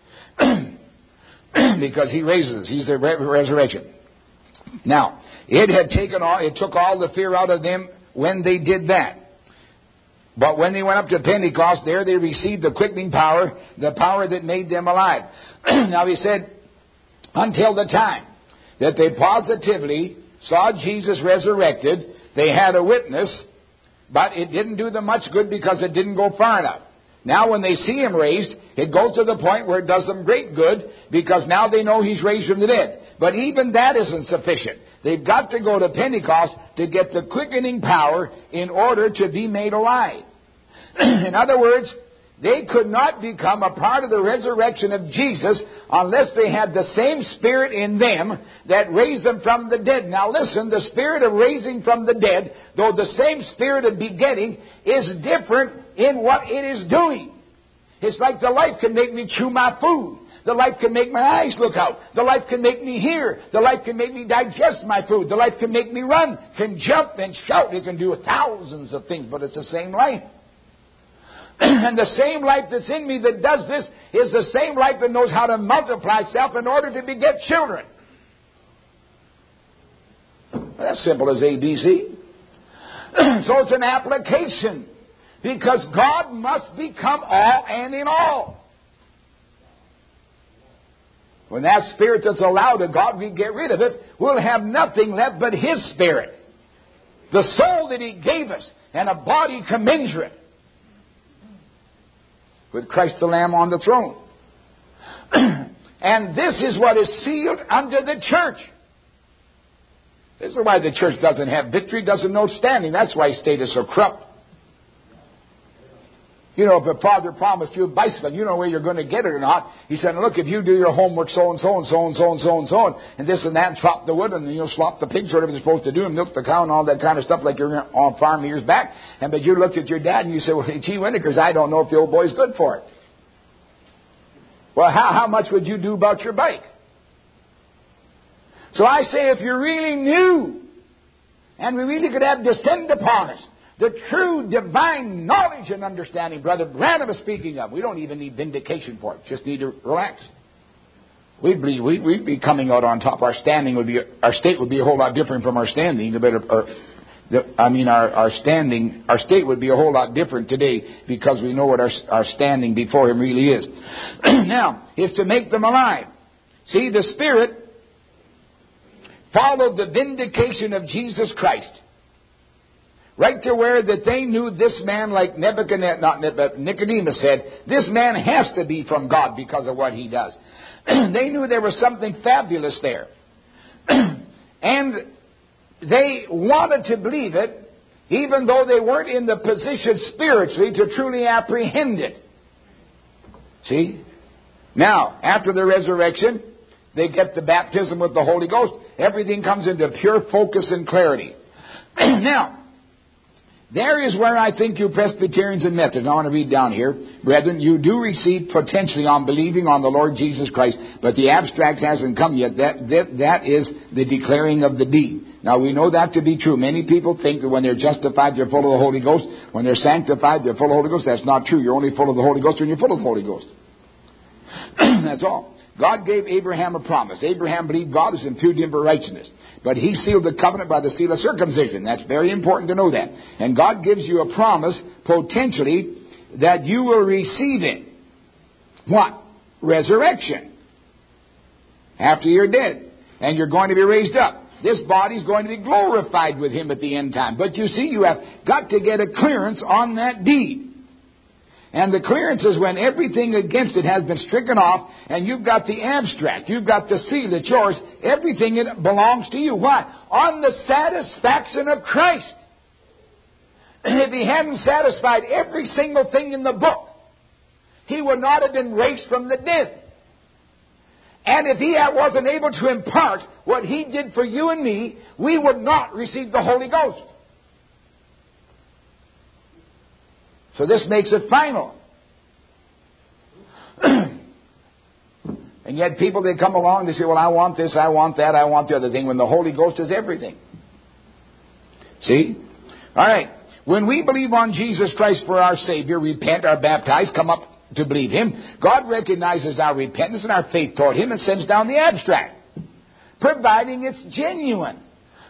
Because He raises us. He's the resurrection. Now, it took all the fear out of them when they did that. But when they went up to Pentecost, there they received the quickening power, the power that made them alive. Now he said, until the time that they positively saw Jesus resurrected, they had a witness, but it didn't do them much good because it didn't go far enough. Now when they see Him raised, it goes to the point where it does them great good because now they know He's raised from the dead. But even that isn't sufficient. They've got to go to Pentecost to get the quickening power in order to be made alive. In other words, They could not become a part of the resurrection of Jesus unless they had the same Spirit in them that raised them from the dead. Now listen, the Spirit of raising from the dead, though the same Spirit of begetting, is different in what it is doing. It's like the life can make me chew my food. The life can make my eyes look out. The life can make me hear. The life can make me digest my food. The life can make me run, can jump and shout. It can do thousands of things, but it's the same life. And the same life that's in me that does this is the same life that knows how to multiply itself in order to beget children. That's simple as ABC. So it's an application. Because God must become all and in all. When that Spirit that's allowed of God, we get rid of it, we'll have nothing left but His Spirit. The soul that He gave us, and a body commensurate with Christ the Lamb on the throne. And this is what is sealed unto the church. This is why the church doesn't have victory, doesn't know standing. That's why His state is so corrupt. You know, if a father promised you a bicycle, you know where you're going to get it or not. He said, look, if you do your homework so and so and so and so and so and so and this and that, and chop the wood and you'll slop the pigs, whatever they're supposed to do, and milk the cow and all that kind of stuff like you're on farm years back. But you looked at your dad and you said, well, gee, Winnikers, I don't know if the old boy's good for it. Well, how much would you do about your bike? So I say, if you really knew, and we really could have descend upon us, the true divine knowledge and understanding, Brother Branham is speaking of. We don't even need vindication for it. Just need to relax. We'd be coming out on top. Our state would be a whole lot different from our standing. Our state would be a whole lot different today because we know what our standing before Him really is. Now, it's to make them alive. See, the Spirit followed the vindication of Jesus Christ. Right to where that they knew this man, like Nicodemus said, this man has to be from God because of what he does. They knew there was something fabulous there. And they wanted to believe it, even though they weren't in the position spiritually to truly apprehend it. See? Now, after the resurrection, they get the baptism with the Holy Ghost. Everything comes into pure focus and clarity. Now, there is where I think you Presbyterians and Methodists, I want to read down here, brethren, you do receive potentially on believing on the Lord Jesus Christ, but the abstract hasn't come yet. That is the declaring of the deed. Now we know that to be true. Many people think that when they're justified, they're full of the Holy Ghost. When they're sanctified, they're full of the Holy Ghost. That's not true. You're only full of the Holy Ghost when you're full of the Holy Ghost. That's all. God gave Abraham a promise. Abraham believed God is imputed him for righteousness. But he sealed the covenant by the seal of circumcision. That's very important to know that. And God gives you a promise, potentially, that you will receive it. What? Resurrection. After you're dead. And you're going to be raised up. This body's going to be glorified with Him at the end time. But you see, you have got to get a clearance on that deed. And the clearance is when everything against it has been stricken off, and you've got the abstract, you've got the seal, it's yours, everything it belongs to you. Why? On the satisfaction of Christ. If He hadn't satisfied every single thing in the book, He would not have been raised from the dead. And if He wasn't able to impart what He did for you and me, we would not receive the Holy Ghost. So this makes it final. And yet people, they come along, they say, well, I want this, I want that, I want the other thing, when the Holy Ghost is everything. See? All right. When we believe on Jesus Christ for our Savior, repent, are baptized, come up to believe Him, God recognizes our repentance and our faith toward Him and sends down the abstract, providing it's genuine.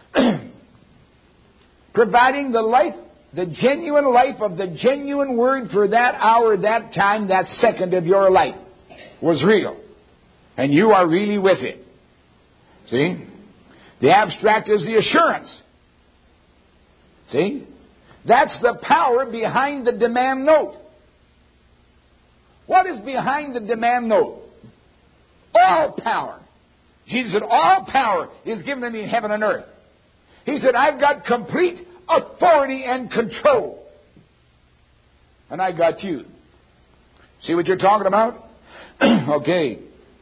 Providing the genuine life of the genuine Word for that hour, that time, that second of your life was real. And you are really with it. See? The abstract is the assurance. See? That's the power behind the demand note. What is behind the demand note? All power. Jesus said, all power is given to me in heaven and earth. He said, I've got complete authority and control. And I got you. See what you're talking about? Okay.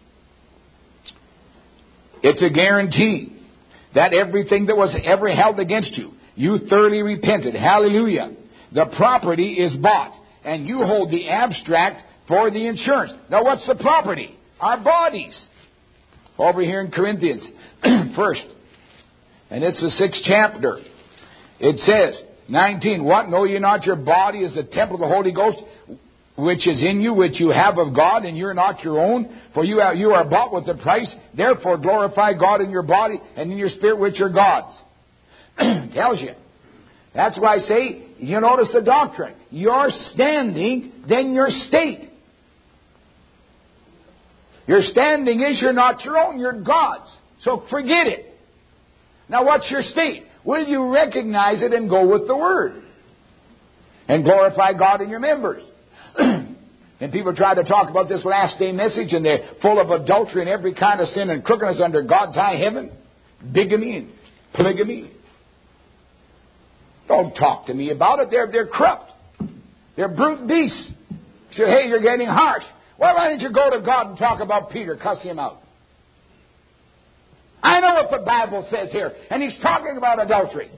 It's a guarantee that everything that was ever held against you, you thoroughly repented. Hallelujah. The property is bought, and you hold the abstract for the insurance. Now, what's the property? Our bodies. Over here in Corinthians, first, and it's the 6th chapter. It says, 19, what? Know ye not your body is the temple of the Holy Ghost, which is in you, which you have of God, and you're not your own? For you are bought with a price. Therefore glorify God in your body and in your spirit, which are God's. Tells you. That's why I say, you notice the doctrine. Your standing, then your state. Your standing is you're not your own, you're God's. So forget it. Now what's your state? Will you recognize it and go with the Word? And glorify God in your members. And people try to talk about this last day message, and they're full of adultery and every kind of sin and crookedness under God's high heaven. Bigamy and polygamy. Don't talk to me about it. They're corrupt. They're brute beasts. Say, hey, you're getting harsh. Well, why don't you go to God and talk about Peter? Cuss him out. I know what the Bible says here. And he's talking about adultery.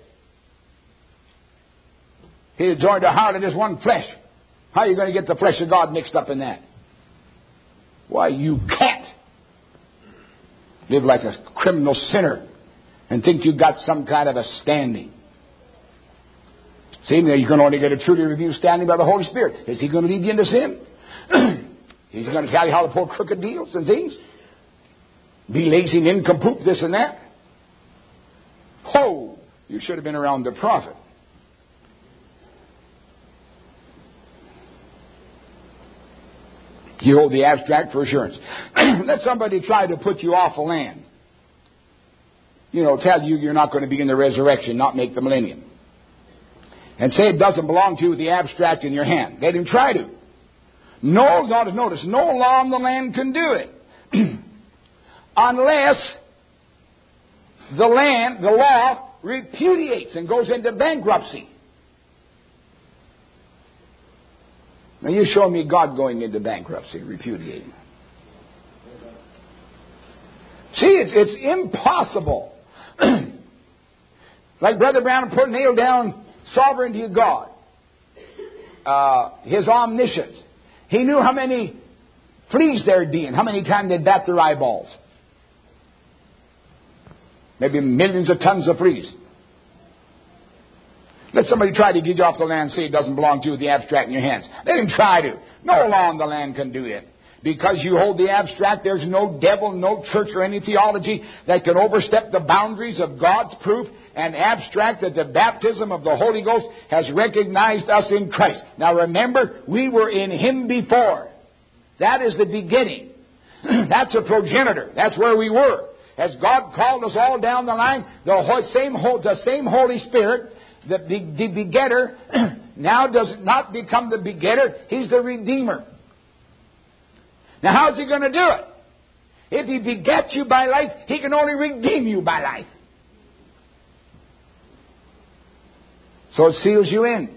He has joined a harlot as one flesh. How are you going to get the flesh of God mixed up in that? Why, you can't live like a criminal sinner and think you've got some kind of a standing. See, you can only get a truly revealed standing by the Holy Spirit. Is He going to lead you into sin? He's going to tell you how to pull crooked deals and things? Be lazy and nincompoop, this and that? Oh, you should have been around the prophet. You hold the abstract for assurance. Let somebody try to put you off the land. You know, tell you you're not going to be in the resurrection, not make the millennium. And say it doesn't belong to you with the abstract in your hand. Let him try to. No, notice, no law on the land can do it. Unless the law repudiates and goes into bankruptcy. Now you show me God going into bankruptcy, repudiating. See, it's impossible. Like Brother Brown nailed down sovereignty of God. His omniscience. He knew how many fleas there'd be and how many times they'd bat their eyeballs. Maybe millions of tons of fleas. Let somebody try to get you off the land and say it doesn't belong to you with the abstract in your hands. Let him try to. No law on the land can do it. Because you hold the abstract, there's no devil, no church or any theology that can overstep the boundaries of God's proof and abstract that the baptism of the Holy Ghost has recognized us in Christ. Now remember, we were in Him before. That is the beginning. That's a progenitor. That's where we were. As God called us all down the line, the same Holy Spirit, the begetter, now does not become the begetter. He's the Redeemer. Now how's He going to do it? If He begets you by life, He can only redeem you by life. So it seals you in.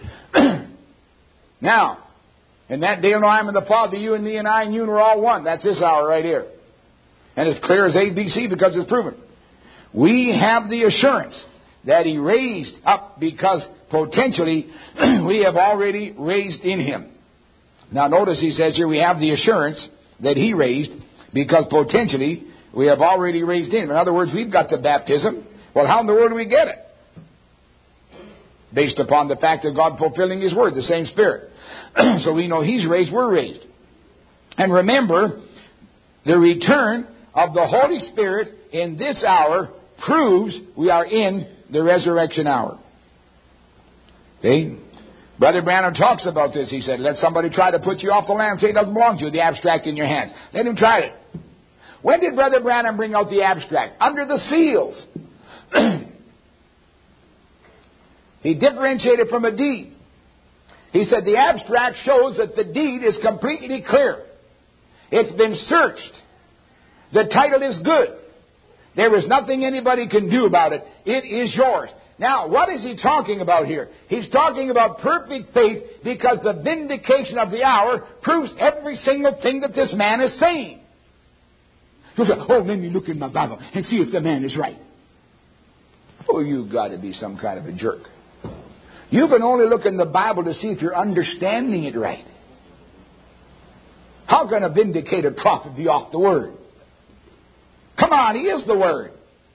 Now, in that day when I am in the Father, you and me and I and you are all one. That's this hour right here. And it's clear as ABC because it's proven. We have the assurance that He raised up because potentially we have already raised in Him. Now notice He says here we have the assurance that He raised because potentially we have already raised in Him. In other words, we've got the baptism. Well, how in the world do we get it? Based upon the fact of God fulfilling His Word, the same Spirit. So we know He's raised, we're raised. And remember, the return of the Holy Spirit in this hour proves we are in the resurrection hour. See? Brother Branham talks about this. He said, let somebody try to put you off the land and say it doesn't belong to you, the abstract in your hands. Let him try it. When did Brother Branham bring out the abstract? Under the seals. He differentiated from a deed. He said the abstract shows that the deed is completely clear. It's been searched. The title is good. There is nothing anybody can do about it. It is yours. Now, what is he talking about here? He's talking about perfect faith because the vindication of the hour proves every single thing that this man is saying. You say, oh, let me look in my Bible and see if the man is right. Oh, you've got to be some kind of a jerk. You can only look in the Bible to see if you're understanding it right. How can a vindicated prophet be off the Word? Come on, he is the Word.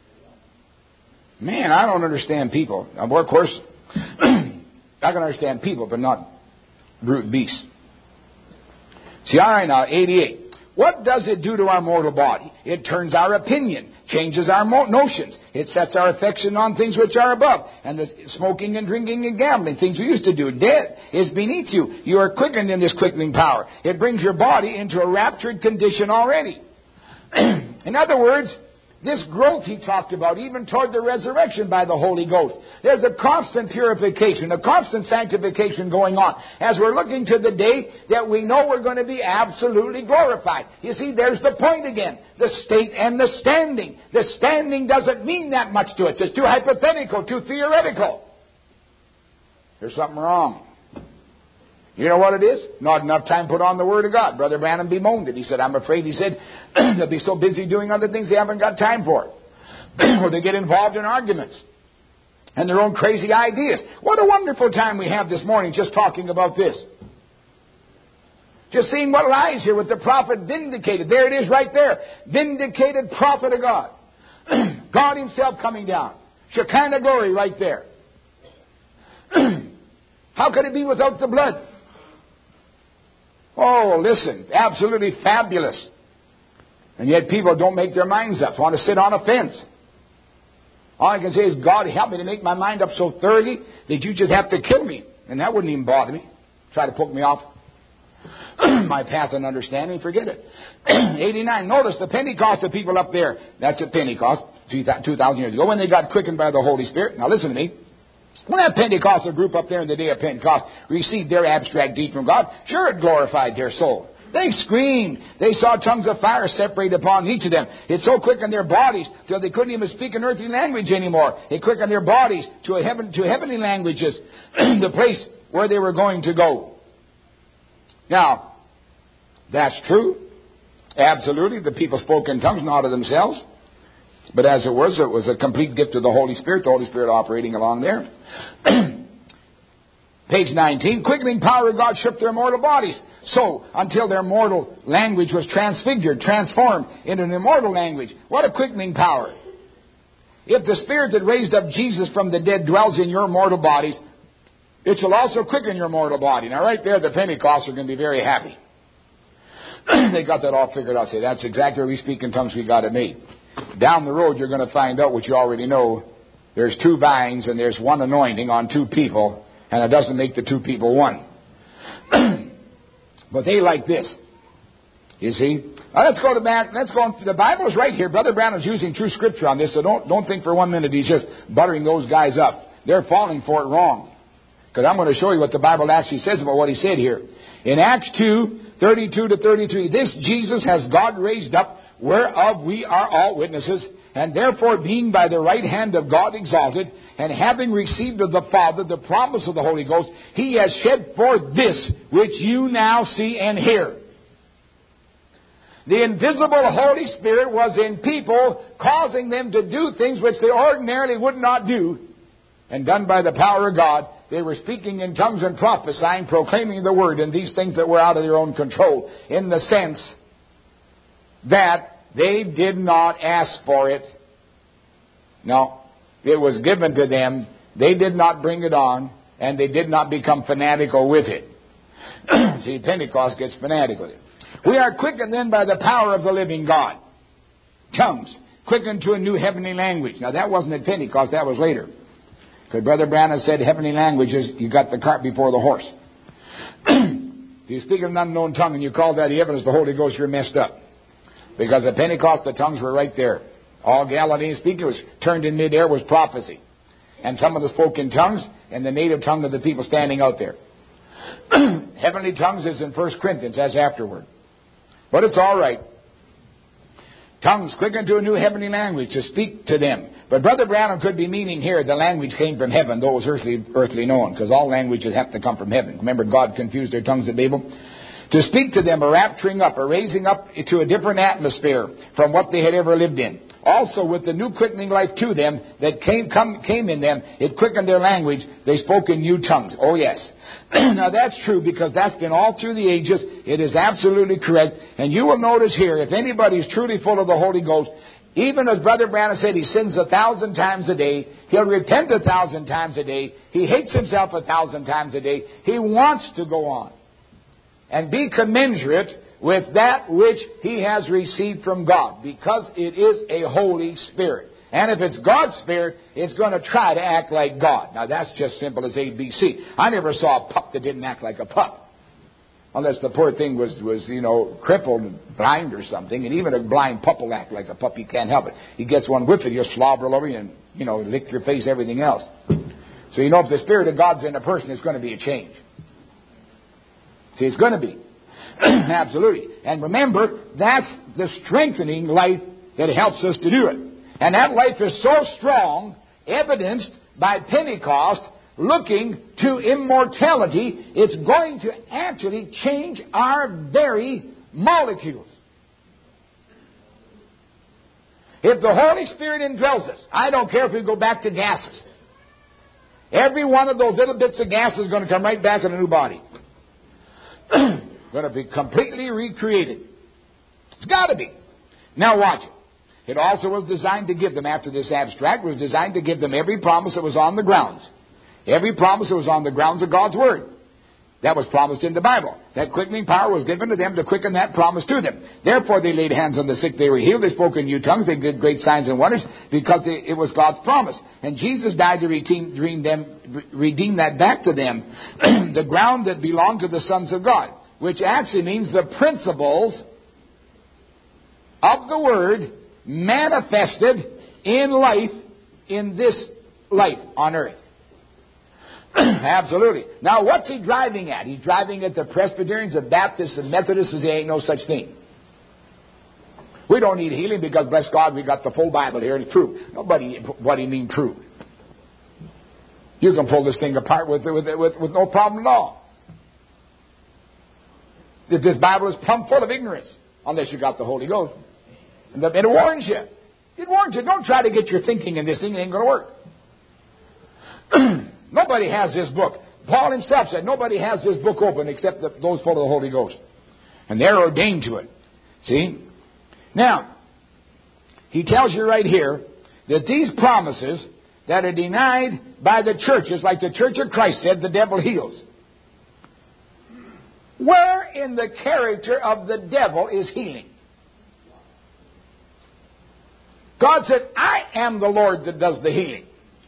Man, I don't understand people. Of course, I can understand people, but not brute beasts. See, all right now, 88. What does it do to our mortal body? It turns our opinion, changes our notions. It sets our affection on things which are above. And the smoking and drinking and gambling, things we used to do. Death is beneath you. You are quickened in this quickening power. It brings your body into a raptured condition already. In other words, this growth he talked about, even toward the resurrection by the Holy Ghost. There's a constant purification, a constant sanctification going on as we're looking to the day that we know we're going to be absolutely glorified. You see, there's the point again. The state and the standing. The standing doesn't mean that much to it. It's too hypothetical, too theoretical. There's something wrong. You know what it is? Not enough time put on the Word of God. Brother Branham bemoaned it. He said, I'm afraid, he said, they'll be so busy doing other things they haven't got time for. Or they get involved in arguments and their own crazy ideas. What a wonderful time we have this morning just talking about this. Just seeing what lies here with the prophet vindicated. There it is right there. Vindicated prophet of God. God himself coming down. Shekinah glory right there. How could it be without the blood? Oh, listen, absolutely fabulous. And yet people don't make their minds up, want to sit on a fence. All I can say is, God, help me to make my mind up so thoroughly that you just have to kill me. And that wouldn't even bother me. Try to poke me off my path and understanding, forget it. 89, notice the Pentecostal people up there. That's at Pentecost, 2,000 years ago, when they got quickened by the Holy Spirit. Now listen to me. When that Pentecostal group up there in the day of Pentecost received their abstract deed from God, sure, it glorified their soul. They screamed. They saw tongues of fire separate upon each of them. It so quickened their bodies till they couldn't even speak an earthly language anymore. It quickened their bodies to heavenly languages, the place where they were going to go. Now, that's true. Absolutely. The people spoke in tongues, not of themselves. But as it was a complete gift of the Holy Spirit operating along there. Page 19, quickening power of God shook their mortal bodies. So, until their mortal language was transfigured, transformed into an immortal language. What a quickening power. If the Spirit that raised up Jesus from the dead dwells in your mortal bodies, it shall also quicken your mortal body. Now right there, the Pentecostals are going to be very happy. They got that all figured out. Say, that's exactly where we speak in tongues, we got it made. Down the road, you're going to find out what you already know. There's two vines and there's one anointing on two people, and it doesn't make the two people one. But they like this. You see? Now let's go to back. Let's go on. The Bible's right here. Brother Branham's using true Scripture on this, so don't think for 1 minute he's just buttering those guys up. They're falling for it wrong. Because I'm going to show you what the Bible actually says about what he said here. In Acts 2:32-33, this Jesus has God raised up, whereof we are all witnesses, and therefore being by the right hand of God exalted, and having received of the Father the promise of the Holy Ghost, he has shed forth this which you now see and hear. The invisible Holy Spirit was in people, causing them to do things which they ordinarily would not do, and done by the power of God. They were speaking in tongues and prophesying, proclaiming the word, and these things that were out of their own control, in the sense that they did not ask for it. No, it was given to them. They did not bring it on, and they did not become fanatical with it. See, Pentecost gets fanatical with it. We are quickened then by the power of the living God. Tongues, quickened to a new heavenly language. Now that wasn't at Pentecost, that was later. Because Brother Branham said heavenly languages, you got the cart before the horse. If you speak in an unknown tongue and you call that the evidence of the Holy Ghost, you're messed up. Because at Pentecost, the tongues were right there. All Galilean speaking was turned in midair was prophecy. And some of them spoke in tongues, and the native tongue of the people standing out there. Heavenly tongues is in 1 Corinthians, that's afterward. But it's all right. Tongues quickened to a new heavenly language to speak to them. But Brother Branham could be meaning here the language came from heaven, though it was earthly known, because all languages have to come from heaven. Remember, God confused their tongues at Babel? To speak to them, a rapturing up, a raising up to a different atmosphere from what they had ever lived in. Also, with the new quickening life to them that came in them, it quickened their language. They spoke in new tongues. Oh, yes. Now, that's true because that's been all through the ages. It is absolutely correct. And you will notice here, if anybody is truly full of the Holy Ghost, even as Brother Branham said, he sins 1,000 times a day. He'll repent 1,000 times a day. He hates himself 1,000 times a day. He wants to go on and be commensurate with that which he has received from God, because it is a Holy Spirit. And if it's God's Spirit, it's going to try to act like God. Now, that's just simple as ABC. I never saw a pup that didn't act like a pup. Unless the poor thing was crippled and blind or something. And even a blind pup will act like a pup. You can't help it. He gets one whip, he'll slobber all over you and, lick your face, everything else. So, if the Spirit of God's in a person, it's going to be a change. See, it's going to be. Absolutely. And remember, that's the strengthening life that helps us to do it. And that life is so strong, evidenced by Pentecost, looking to immortality, it's going to actually change our very molecules. If the Holy Spirit indwells us, I don't care if we go back to gases. Every one of those little bits of gas is going to come right back in a new body. Going to be completely recreated. It's got to be. Now watch it. It also was designed to give them, after this abstract, was designed to give them every promise that was on the grounds. Every promise that was on the grounds of God's Word. That was promised in the Bible. That quickening power was given to them to quicken that promise to them. Therefore they laid hands on the sick, they were healed, they spoke in new tongues, they did great signs and wonders, because it was God's promise. And Jesus died to redeem that back to them, the ground that belonged to the sons of God. Which actually means the principles of the Word manifested in life, in this life on earth. Absolutely. Now, what's he driving at? He's driving at the Presbyterians, the Baptists, and Methodists, and there ain't no such thing. We don't need healing because, bless God, we got the full Bible here and it's proved. Nobody, what do you mean proved? You can pull this thing apart with no problem at all. That this Bible is plumb full of ignorance, unless you got the Holy Ghost. And it warns you. It warns you. Don't try to get your thinking in this thing. It ain't going to work. Nobody has this book. Paul himself said nobody has this book open except those full of the Holy Ghost. And they're ordained to it. See? Now, he tells you right here that these promises that are denied by the churches, like the Church of Christ said, the devil heals. Where in the character of the devil is healing? God said, I am the Lord that does the healing.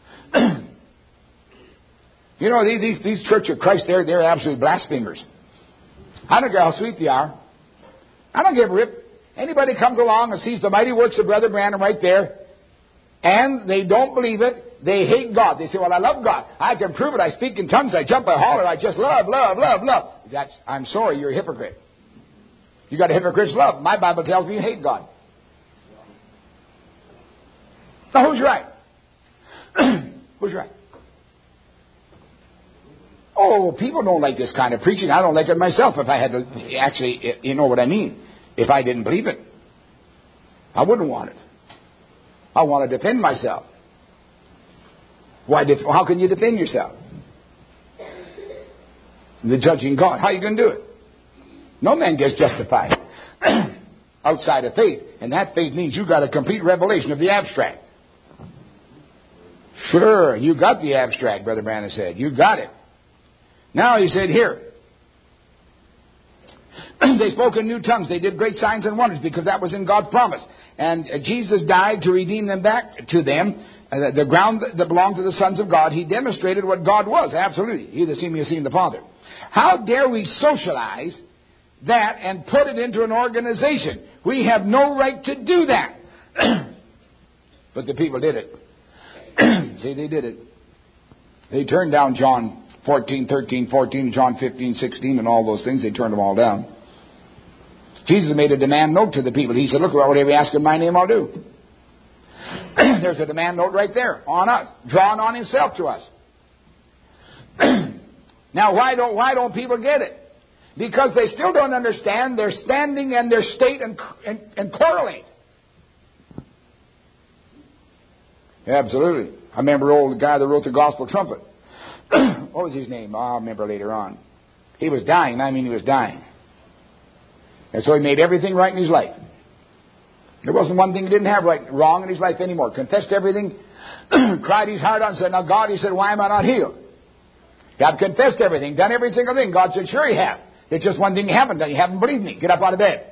These Church of Christ, they're absolute blasphemers. I don't care how sweet they are. I don't give a rip. Anybody comes along and sees the mighty works of Brother Branham right there, and they don't believe it, they hate God. They say, well, I love God. I can prove it. I speak in tongues. I jump. I holler. I just love. I'm sorry, you're a hypocrite. You got a hypocrite's love. My Bible tells me you hate God. Now, who's right? Who's right? Oh, people don't like this kind of preaching. I don't like it myself if I had to actually, you know what I mean. If I didn't believe it, I wouldn't want it. I want to defend myself. How can you defend yourself? The judging God. How are you going to do it? No man gets justified outside of faith. And that faith means you got a complete revelation of the abstract. Sure, you got the abstract, Brother Branham said. You got it. Now he said here, they spoke in new tongues. They did great signs and wonders because that was in God's promise. And Jesus died to redeem them back to them. The ground that belonged to the sons of God. He demonstrated what God was. Absolutely. He that seen me has seen the Father. How dare we socialize that and put it into an organization? We have no right to do that. But the people did it. See, they did it. They turned down John 14, 13, 14, John 15, 16, and all those things. They turned them all down. Jesus made a demand note to the people. He said, look, whatever you ask in my name, I'll do. There's a demand note right there on us, drawn on himself to us. Now, why don't people get it? Because they still don't understand their standing and their state and correlate. Yeah, absolutely. I remember the old guy that wrote the Gospel Trumpet. What was his name? I'll remember later on. He was dying. I mean, he was dying. And so he made everything right in his life. There wasn't one thing he didn't have wrong in his life anymore. Confessed everything, cried his heart out and said, now God, he said, why am I not healed? God confessed everything, done every single thing. God said, sure you have. There's just one thing you haven't done. You haven't believed me. Get up out of bed.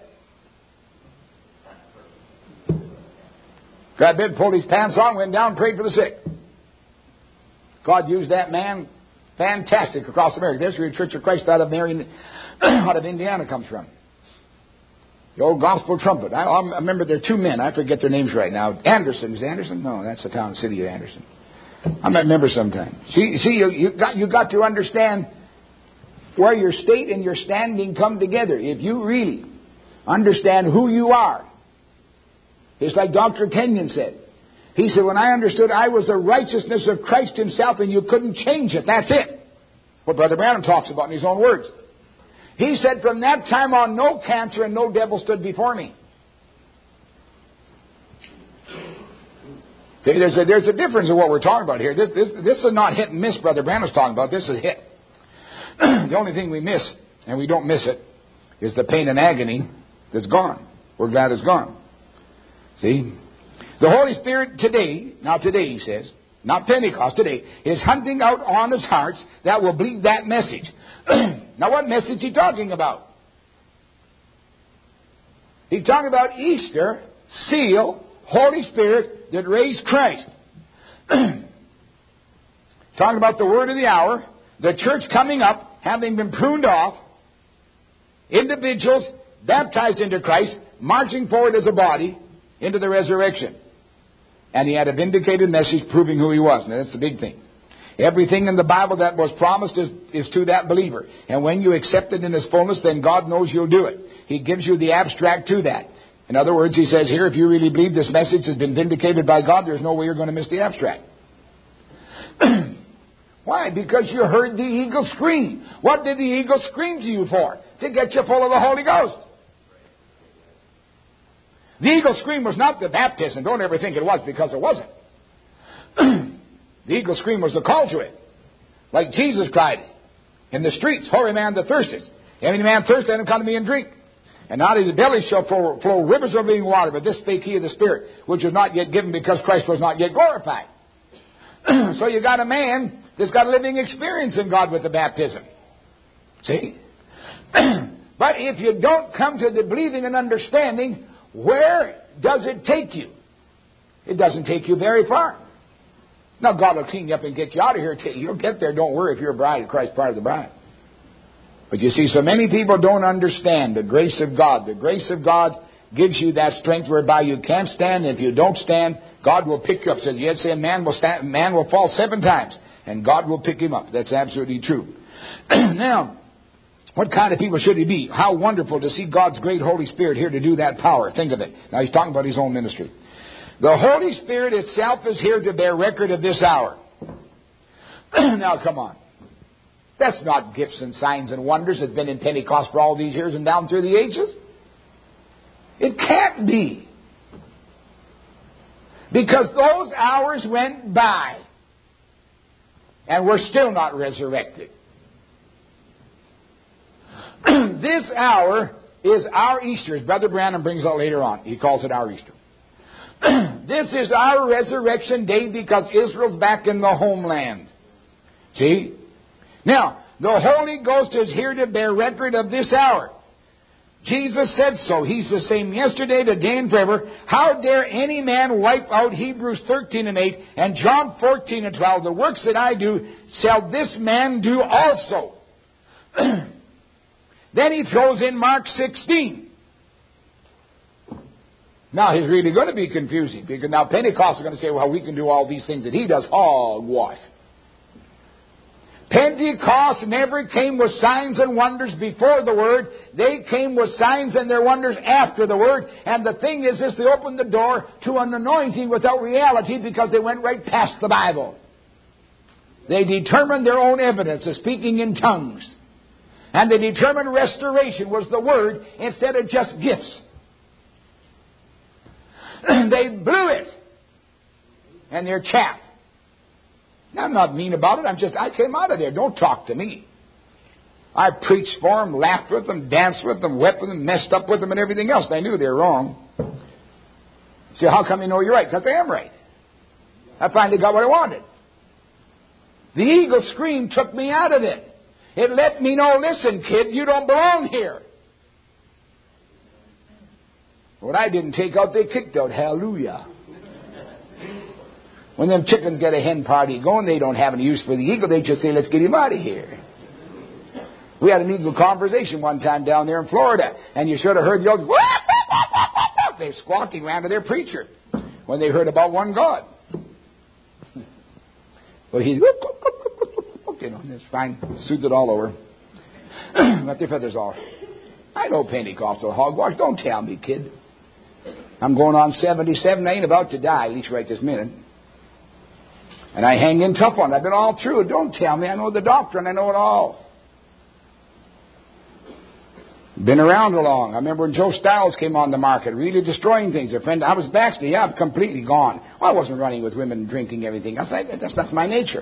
Got bed, pulled his pants on, went down, prayed for the sick. God used that man fantastic across America. That's where the Church of Christ out of Indiana comes from. The old Gospel Trumpet. I remember there are two men. I forget their names right now. Anderson. Is Anderson? No, that's the town city of Anderson. I might remember sometime. See, you got to understand where your state and your standing come together. If you really understand who you are. It's like Dr. Kenyon said. He said, when I understood I was the righteousness of Christ himself and you couldn't change it. That's it. What Brother Branham talks about in his own words. He said, from that time on, no cancer and no devil stood before me. See, there's a difference in what we're talking about here. This is not hit and miss Brother Branham's talking about. This is hit. The only thing we miss, and we don't miss it, is the pain and agony that's gone. We're glad it's gone. See? The Holy Spirit today, he says, not Pentecost, today, is hunting out honest hearts that will believe that message. Now, what message is he talking about? He's talking about Easter, seal, Holy Spirit that raised Christ. Talking about the word of the hour, the church coming up, having been pruned off, individuals baptized into Christ, marching forward as a body into the resurrection. And he had a vindicated message proving who he was. Now, that's the big thing. Everything in the Bible that was promised is to that believer. And when you accept it in His fullness, then God knows you'll do it. He gives you the abstract to that. In other words, He says here, if you really believe this message has been vindicated by God, there's no way you're going to miss the abstract. Why? Because you heard the eagle scream. What did the eagle scream to you for? To get you full of the Holy Ghost. The eagle scream was not the baptism. Don't ever think it was, because it wasn't. The eagle scream was a call to it. Like Jesus cried in the streets, holy man that thirsteth. Any man thirst, let him come to me and drink. And out of his belly shall flow rivers of living water. But this spake he of the Spirit, which was not yet given because Christ was not yet glorified. So you got a man that's got a living experience in God with the baptism. See? But if you don't come to the believing and understanding, where does it take you? It doesn't take you very far. Now, God will clean you up and get you out of here. You'll get there. Don't worry if you're a bride of Christ, part of the bride. But you see, so many people don't understand the grace of God. The grace of God gives you that strength whereby you can't stand. And if you don't stand, God will pick you up. Says, yet say a man will fall 7 times, and God will pick him up. That's absolutely true. Now, what kind of people should he be? How wonderful to see God's great Holy Spirit here to do that power. Think of it. Now, he's talking about his own ministry. The Holy Spirit itself is here to bear record of this hour. Now, come on. That's not gifts and signs and wonders that's been in Pentecost for all these years and down through the ages. It can't be. Because those hours went by and we're still not resurrected. This hour is our Easter, as Brother Branham brings out later on. He calls it our Easter. This is our resurrection day because Israel's back in the homeland. See? Now, the Holy Ghost is here to bear record of this hour. Jesus said so. He's the same yesterday, today, and forever. How dare any man wipe out Hebrews 13:8 and John 14:12? The works that I do shall this man do also. Then he throws in Mark 16. Now, he's really going to be confusing, because now Pentecost is going to say, well, we can do all these things that he does. Hogwash. Pentecost never came with signs and wonders before the Word. They came with signs and their wonders after the Word. And the thing is this, they opened the door to an anointing without reality because they went right past the Bible. They determined their own evidence of speaking in tongues. And they determined restoration was the Word instead of just gifts. They blew it. And they're chaff. I'm not mean about it. I came out of there. Don't talk to me. I preached for them, laughed with them, danced with them, wept with them, messed up with them, and everything else. They knew they were wrong. So how come you know you're right? Because I am right. I finally got what I wanted. The eagle scream took me out of it. It let me know, listen, kid, you don't belong here. What I didn't take out, they kicked out. Hallelujah. When them chickens get a hen party going, they don't have any use for the eagle. They just say, let's get him out of here. We had an eagle conversation one time down there in Florida, and you should have heard the old, they squawking around to their preacher when they heard about one God. Well, he, it's fine, soothed it all over. Got their feathers off. I know Pentecostal hogwash. Don't tell me, kid. I'm going on 77. I ain't about to die, at least right this minute. And I hang in tough on it. I've been all through it. Don't tell me. I know the doctrine. I know it all. Been around long. I remember when Joe Stiles came on the market, really destroying things. A friend, I was backstage. Yeah, I'm completely gone. Well, I wasn't running with women and drinking everything. I said, that's my nature.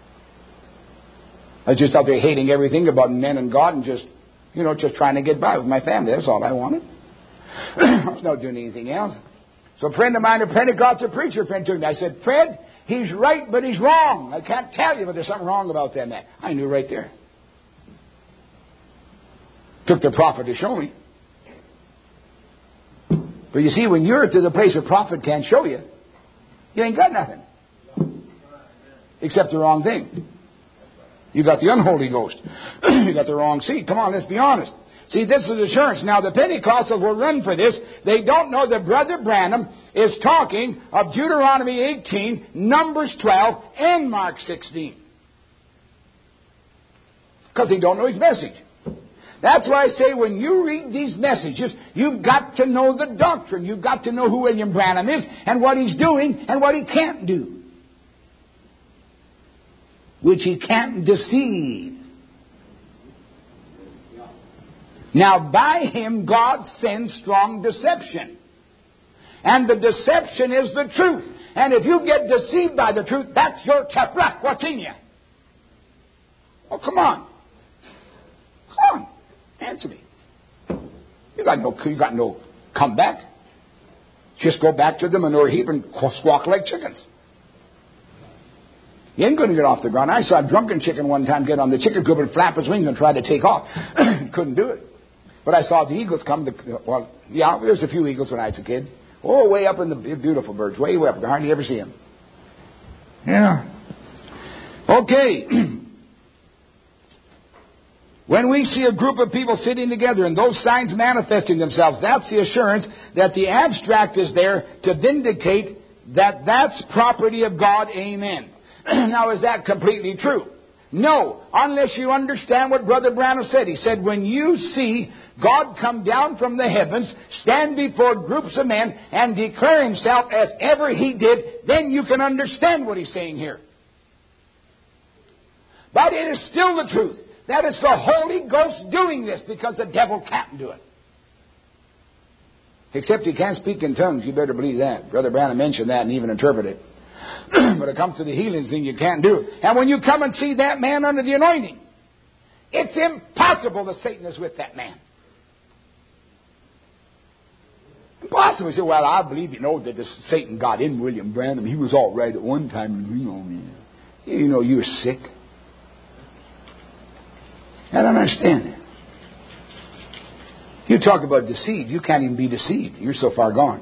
I was just out there hating everything about men and God and just trying to get by with my family. That's all I wanted. I was not doing anything else. So a friend of mine, a Pentecostal preacher friend, told me. I said, Fred, he's right, but he's wrong. I can't tell you, but there's something wrong about that man. I knew right there. Took the prophet to show me. But you see, when you're to the place a prophet can't show you, you ain't got nothing. Except the wrong thing. You got the unholy ghost. You got the wrong seed. Come on, let's be honest. See, this is assurance. Now, the Pentecostals will run for this. They don't know that Brother Branham is talking of Deuteronomy 18, Numbers 12, and Mark 16. Because they don't know his message. That's why I say when you read these messages, you've got to know the doctrine. You've got to know who William Branham is and what he's doing and what he can't do. Which he can't deceive. Now, by him, God sends strong deception. And the deception is the truth. And if you get deceived by the truth, that's your tefrach. What's in you? Oh, come on. Come on. Answer me. You got no comeback. Just go back to the manure heap and squawk like chickens. You ain't going to get off the ground. I saw a drunken chicken one time get on the chicken coop and flap his wings and try to take off. Couldn't do it. But I saw the eagles come. There's a few eagles when I was a kid. Oh, way up in the beautiful birds. Way up. I hardly ever see them. Yeah. Okay. When we see a group of people sitting together and those signs manifesting themselves, that's the assurance that the abstract is there to vindicate that that's property of God. Amen. Now, is that completely true? No, unless you understand what Brother Branham said. He said, when you see God come down from the heavens, stand before groups of men, and declare himself as ever he did, then you can understand what he's saying here. But it is still the truth that it's the Holy Ghost doing this, because the devil can't do it. Except he can't speak in tongues. You better believe that. Brother Branham mentioned that and even interpreted it. But it comes to the healing thing, you can't do it. And when you come and see that man under the anointing, it's impossible that Satan is with that man. Impossible. You say, well, I believe that this Satan got in William Branham. He was all right at one time. You're sick. I don't understand that. You talk about deceived. You can't even be deceived. You're so far gone.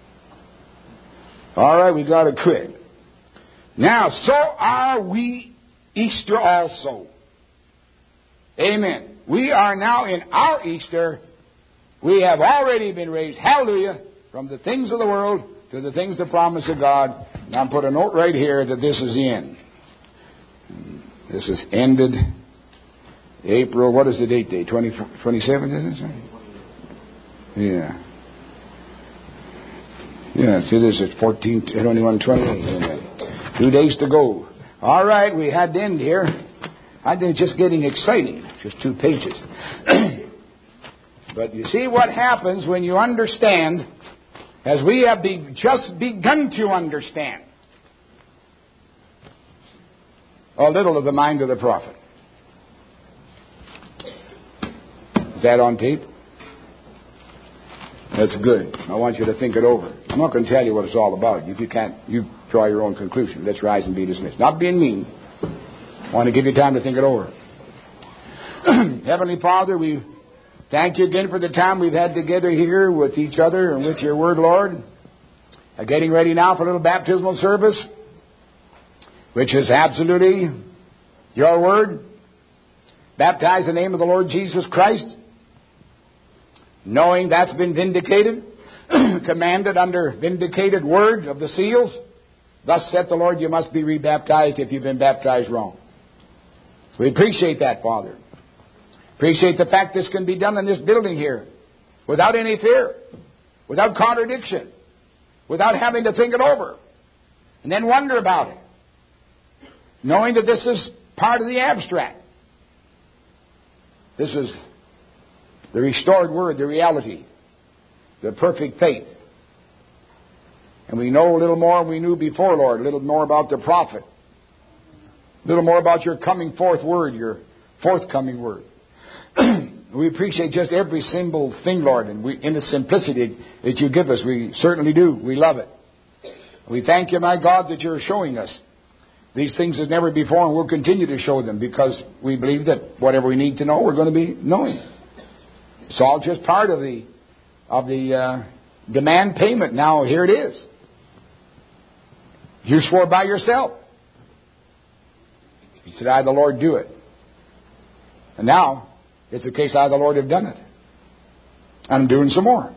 All right, we got to quit. Now, so are we Easter also. Amen. We are now in our Easter. We have already been raised, hallelujah, from the things of the world to the things, the promise of God. Now, put a note right here that this is the end. This is ended April, what is the date day? 27th, isn't it? Yeah. Yeah, see this is 21, 28. 2 days to go. All right, we had to end here. I think it's just getting exciting. Just 2 pages. But you see what happens when you understand, as we have just begun to understand, a little of the mind of the prophet. Is that on tape? That's good. I want you to think it over. I'm not going to tell you what it's all about. If you can't, you draw your own conclusion. Let's rise and be dismissed. Not being mean. I want to give you time to think it over. Heavenly Father, we thank you again for the time we've had together here with each other and with your word, Lord. Getting ready now for a little baptismal service, which is absolutely your word. Baptize in the name of the Lord Jesus Christ, knowing that's been vindicated, commanded under vindicated word of the seals. Thus saith the Lord, you must be rebaptized if you've been baptized wrong. We appreciate that, Father. Appreciate the fact this can be done in this building here without any fear, without contradiction, without having to think it over and then wonder about it, knowing that this is part of the abstract. This is the restored word, the reality, the perfect faith. And we know a little more than we knew before, Lord, a little more about the prophet, a little more about your coming forth word, your forthcoming word. We appreciate just every single thing, Lord, and in the simplicity that you give us, we certainly do. We love it. We thank you, my God, that you're showing us these things as never before, and we'll continue to show them because we believe that whatever we need to know, we're going to be knowing. It's all just part of the demand payment. Now, here it is. You swore by yourself. You said, I, the Lord, do it. And now, it's the case I, the Lord, have done it. I'm doing some more.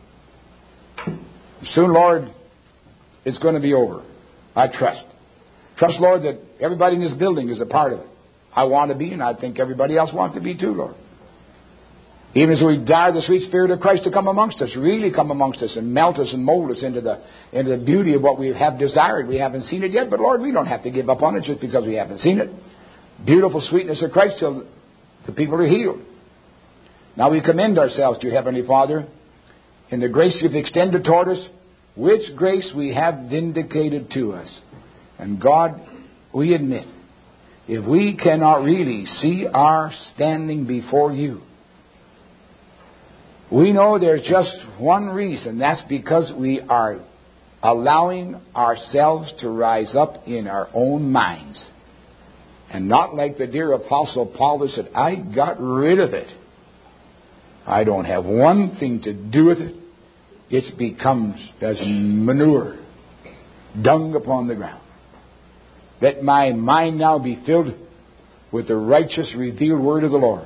Soon, Lord, it's going to be over. I trust. Trust, Lord, that everybody in this building is a part of it. I want to be, and I think everybody else wants to be too, Lord. Even as we desire the sweet Spirit of Christ to come amongst us, really come amongst us and melt us and mold us into the beauty of what we have desired. We haven't seen it yet, but Lord, we don't have to give up on it just because we haven't seen it. Beautiful sweetness of Christ till the people are healed. Now we commend ourselves to you, Heavenly Father, in the grace you've extended toward us, which grace we have vindicated to us. And God, we admit, if we cannot really see our standing before you, we know there's just one reason. That's because we are allowing ourselves to rise up in our own minds. And not like the dear Apostle Paul who said, I got rid of it. I don't have one thing to do with it. It becomes as manure, dung upon the ground. Let my mind now be filled with the righteous revealed word of the Lord.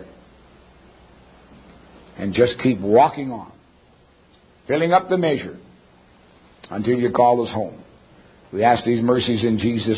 And just keep walking on, filling up the measure until you call us home. We ask these mercies in Jesus'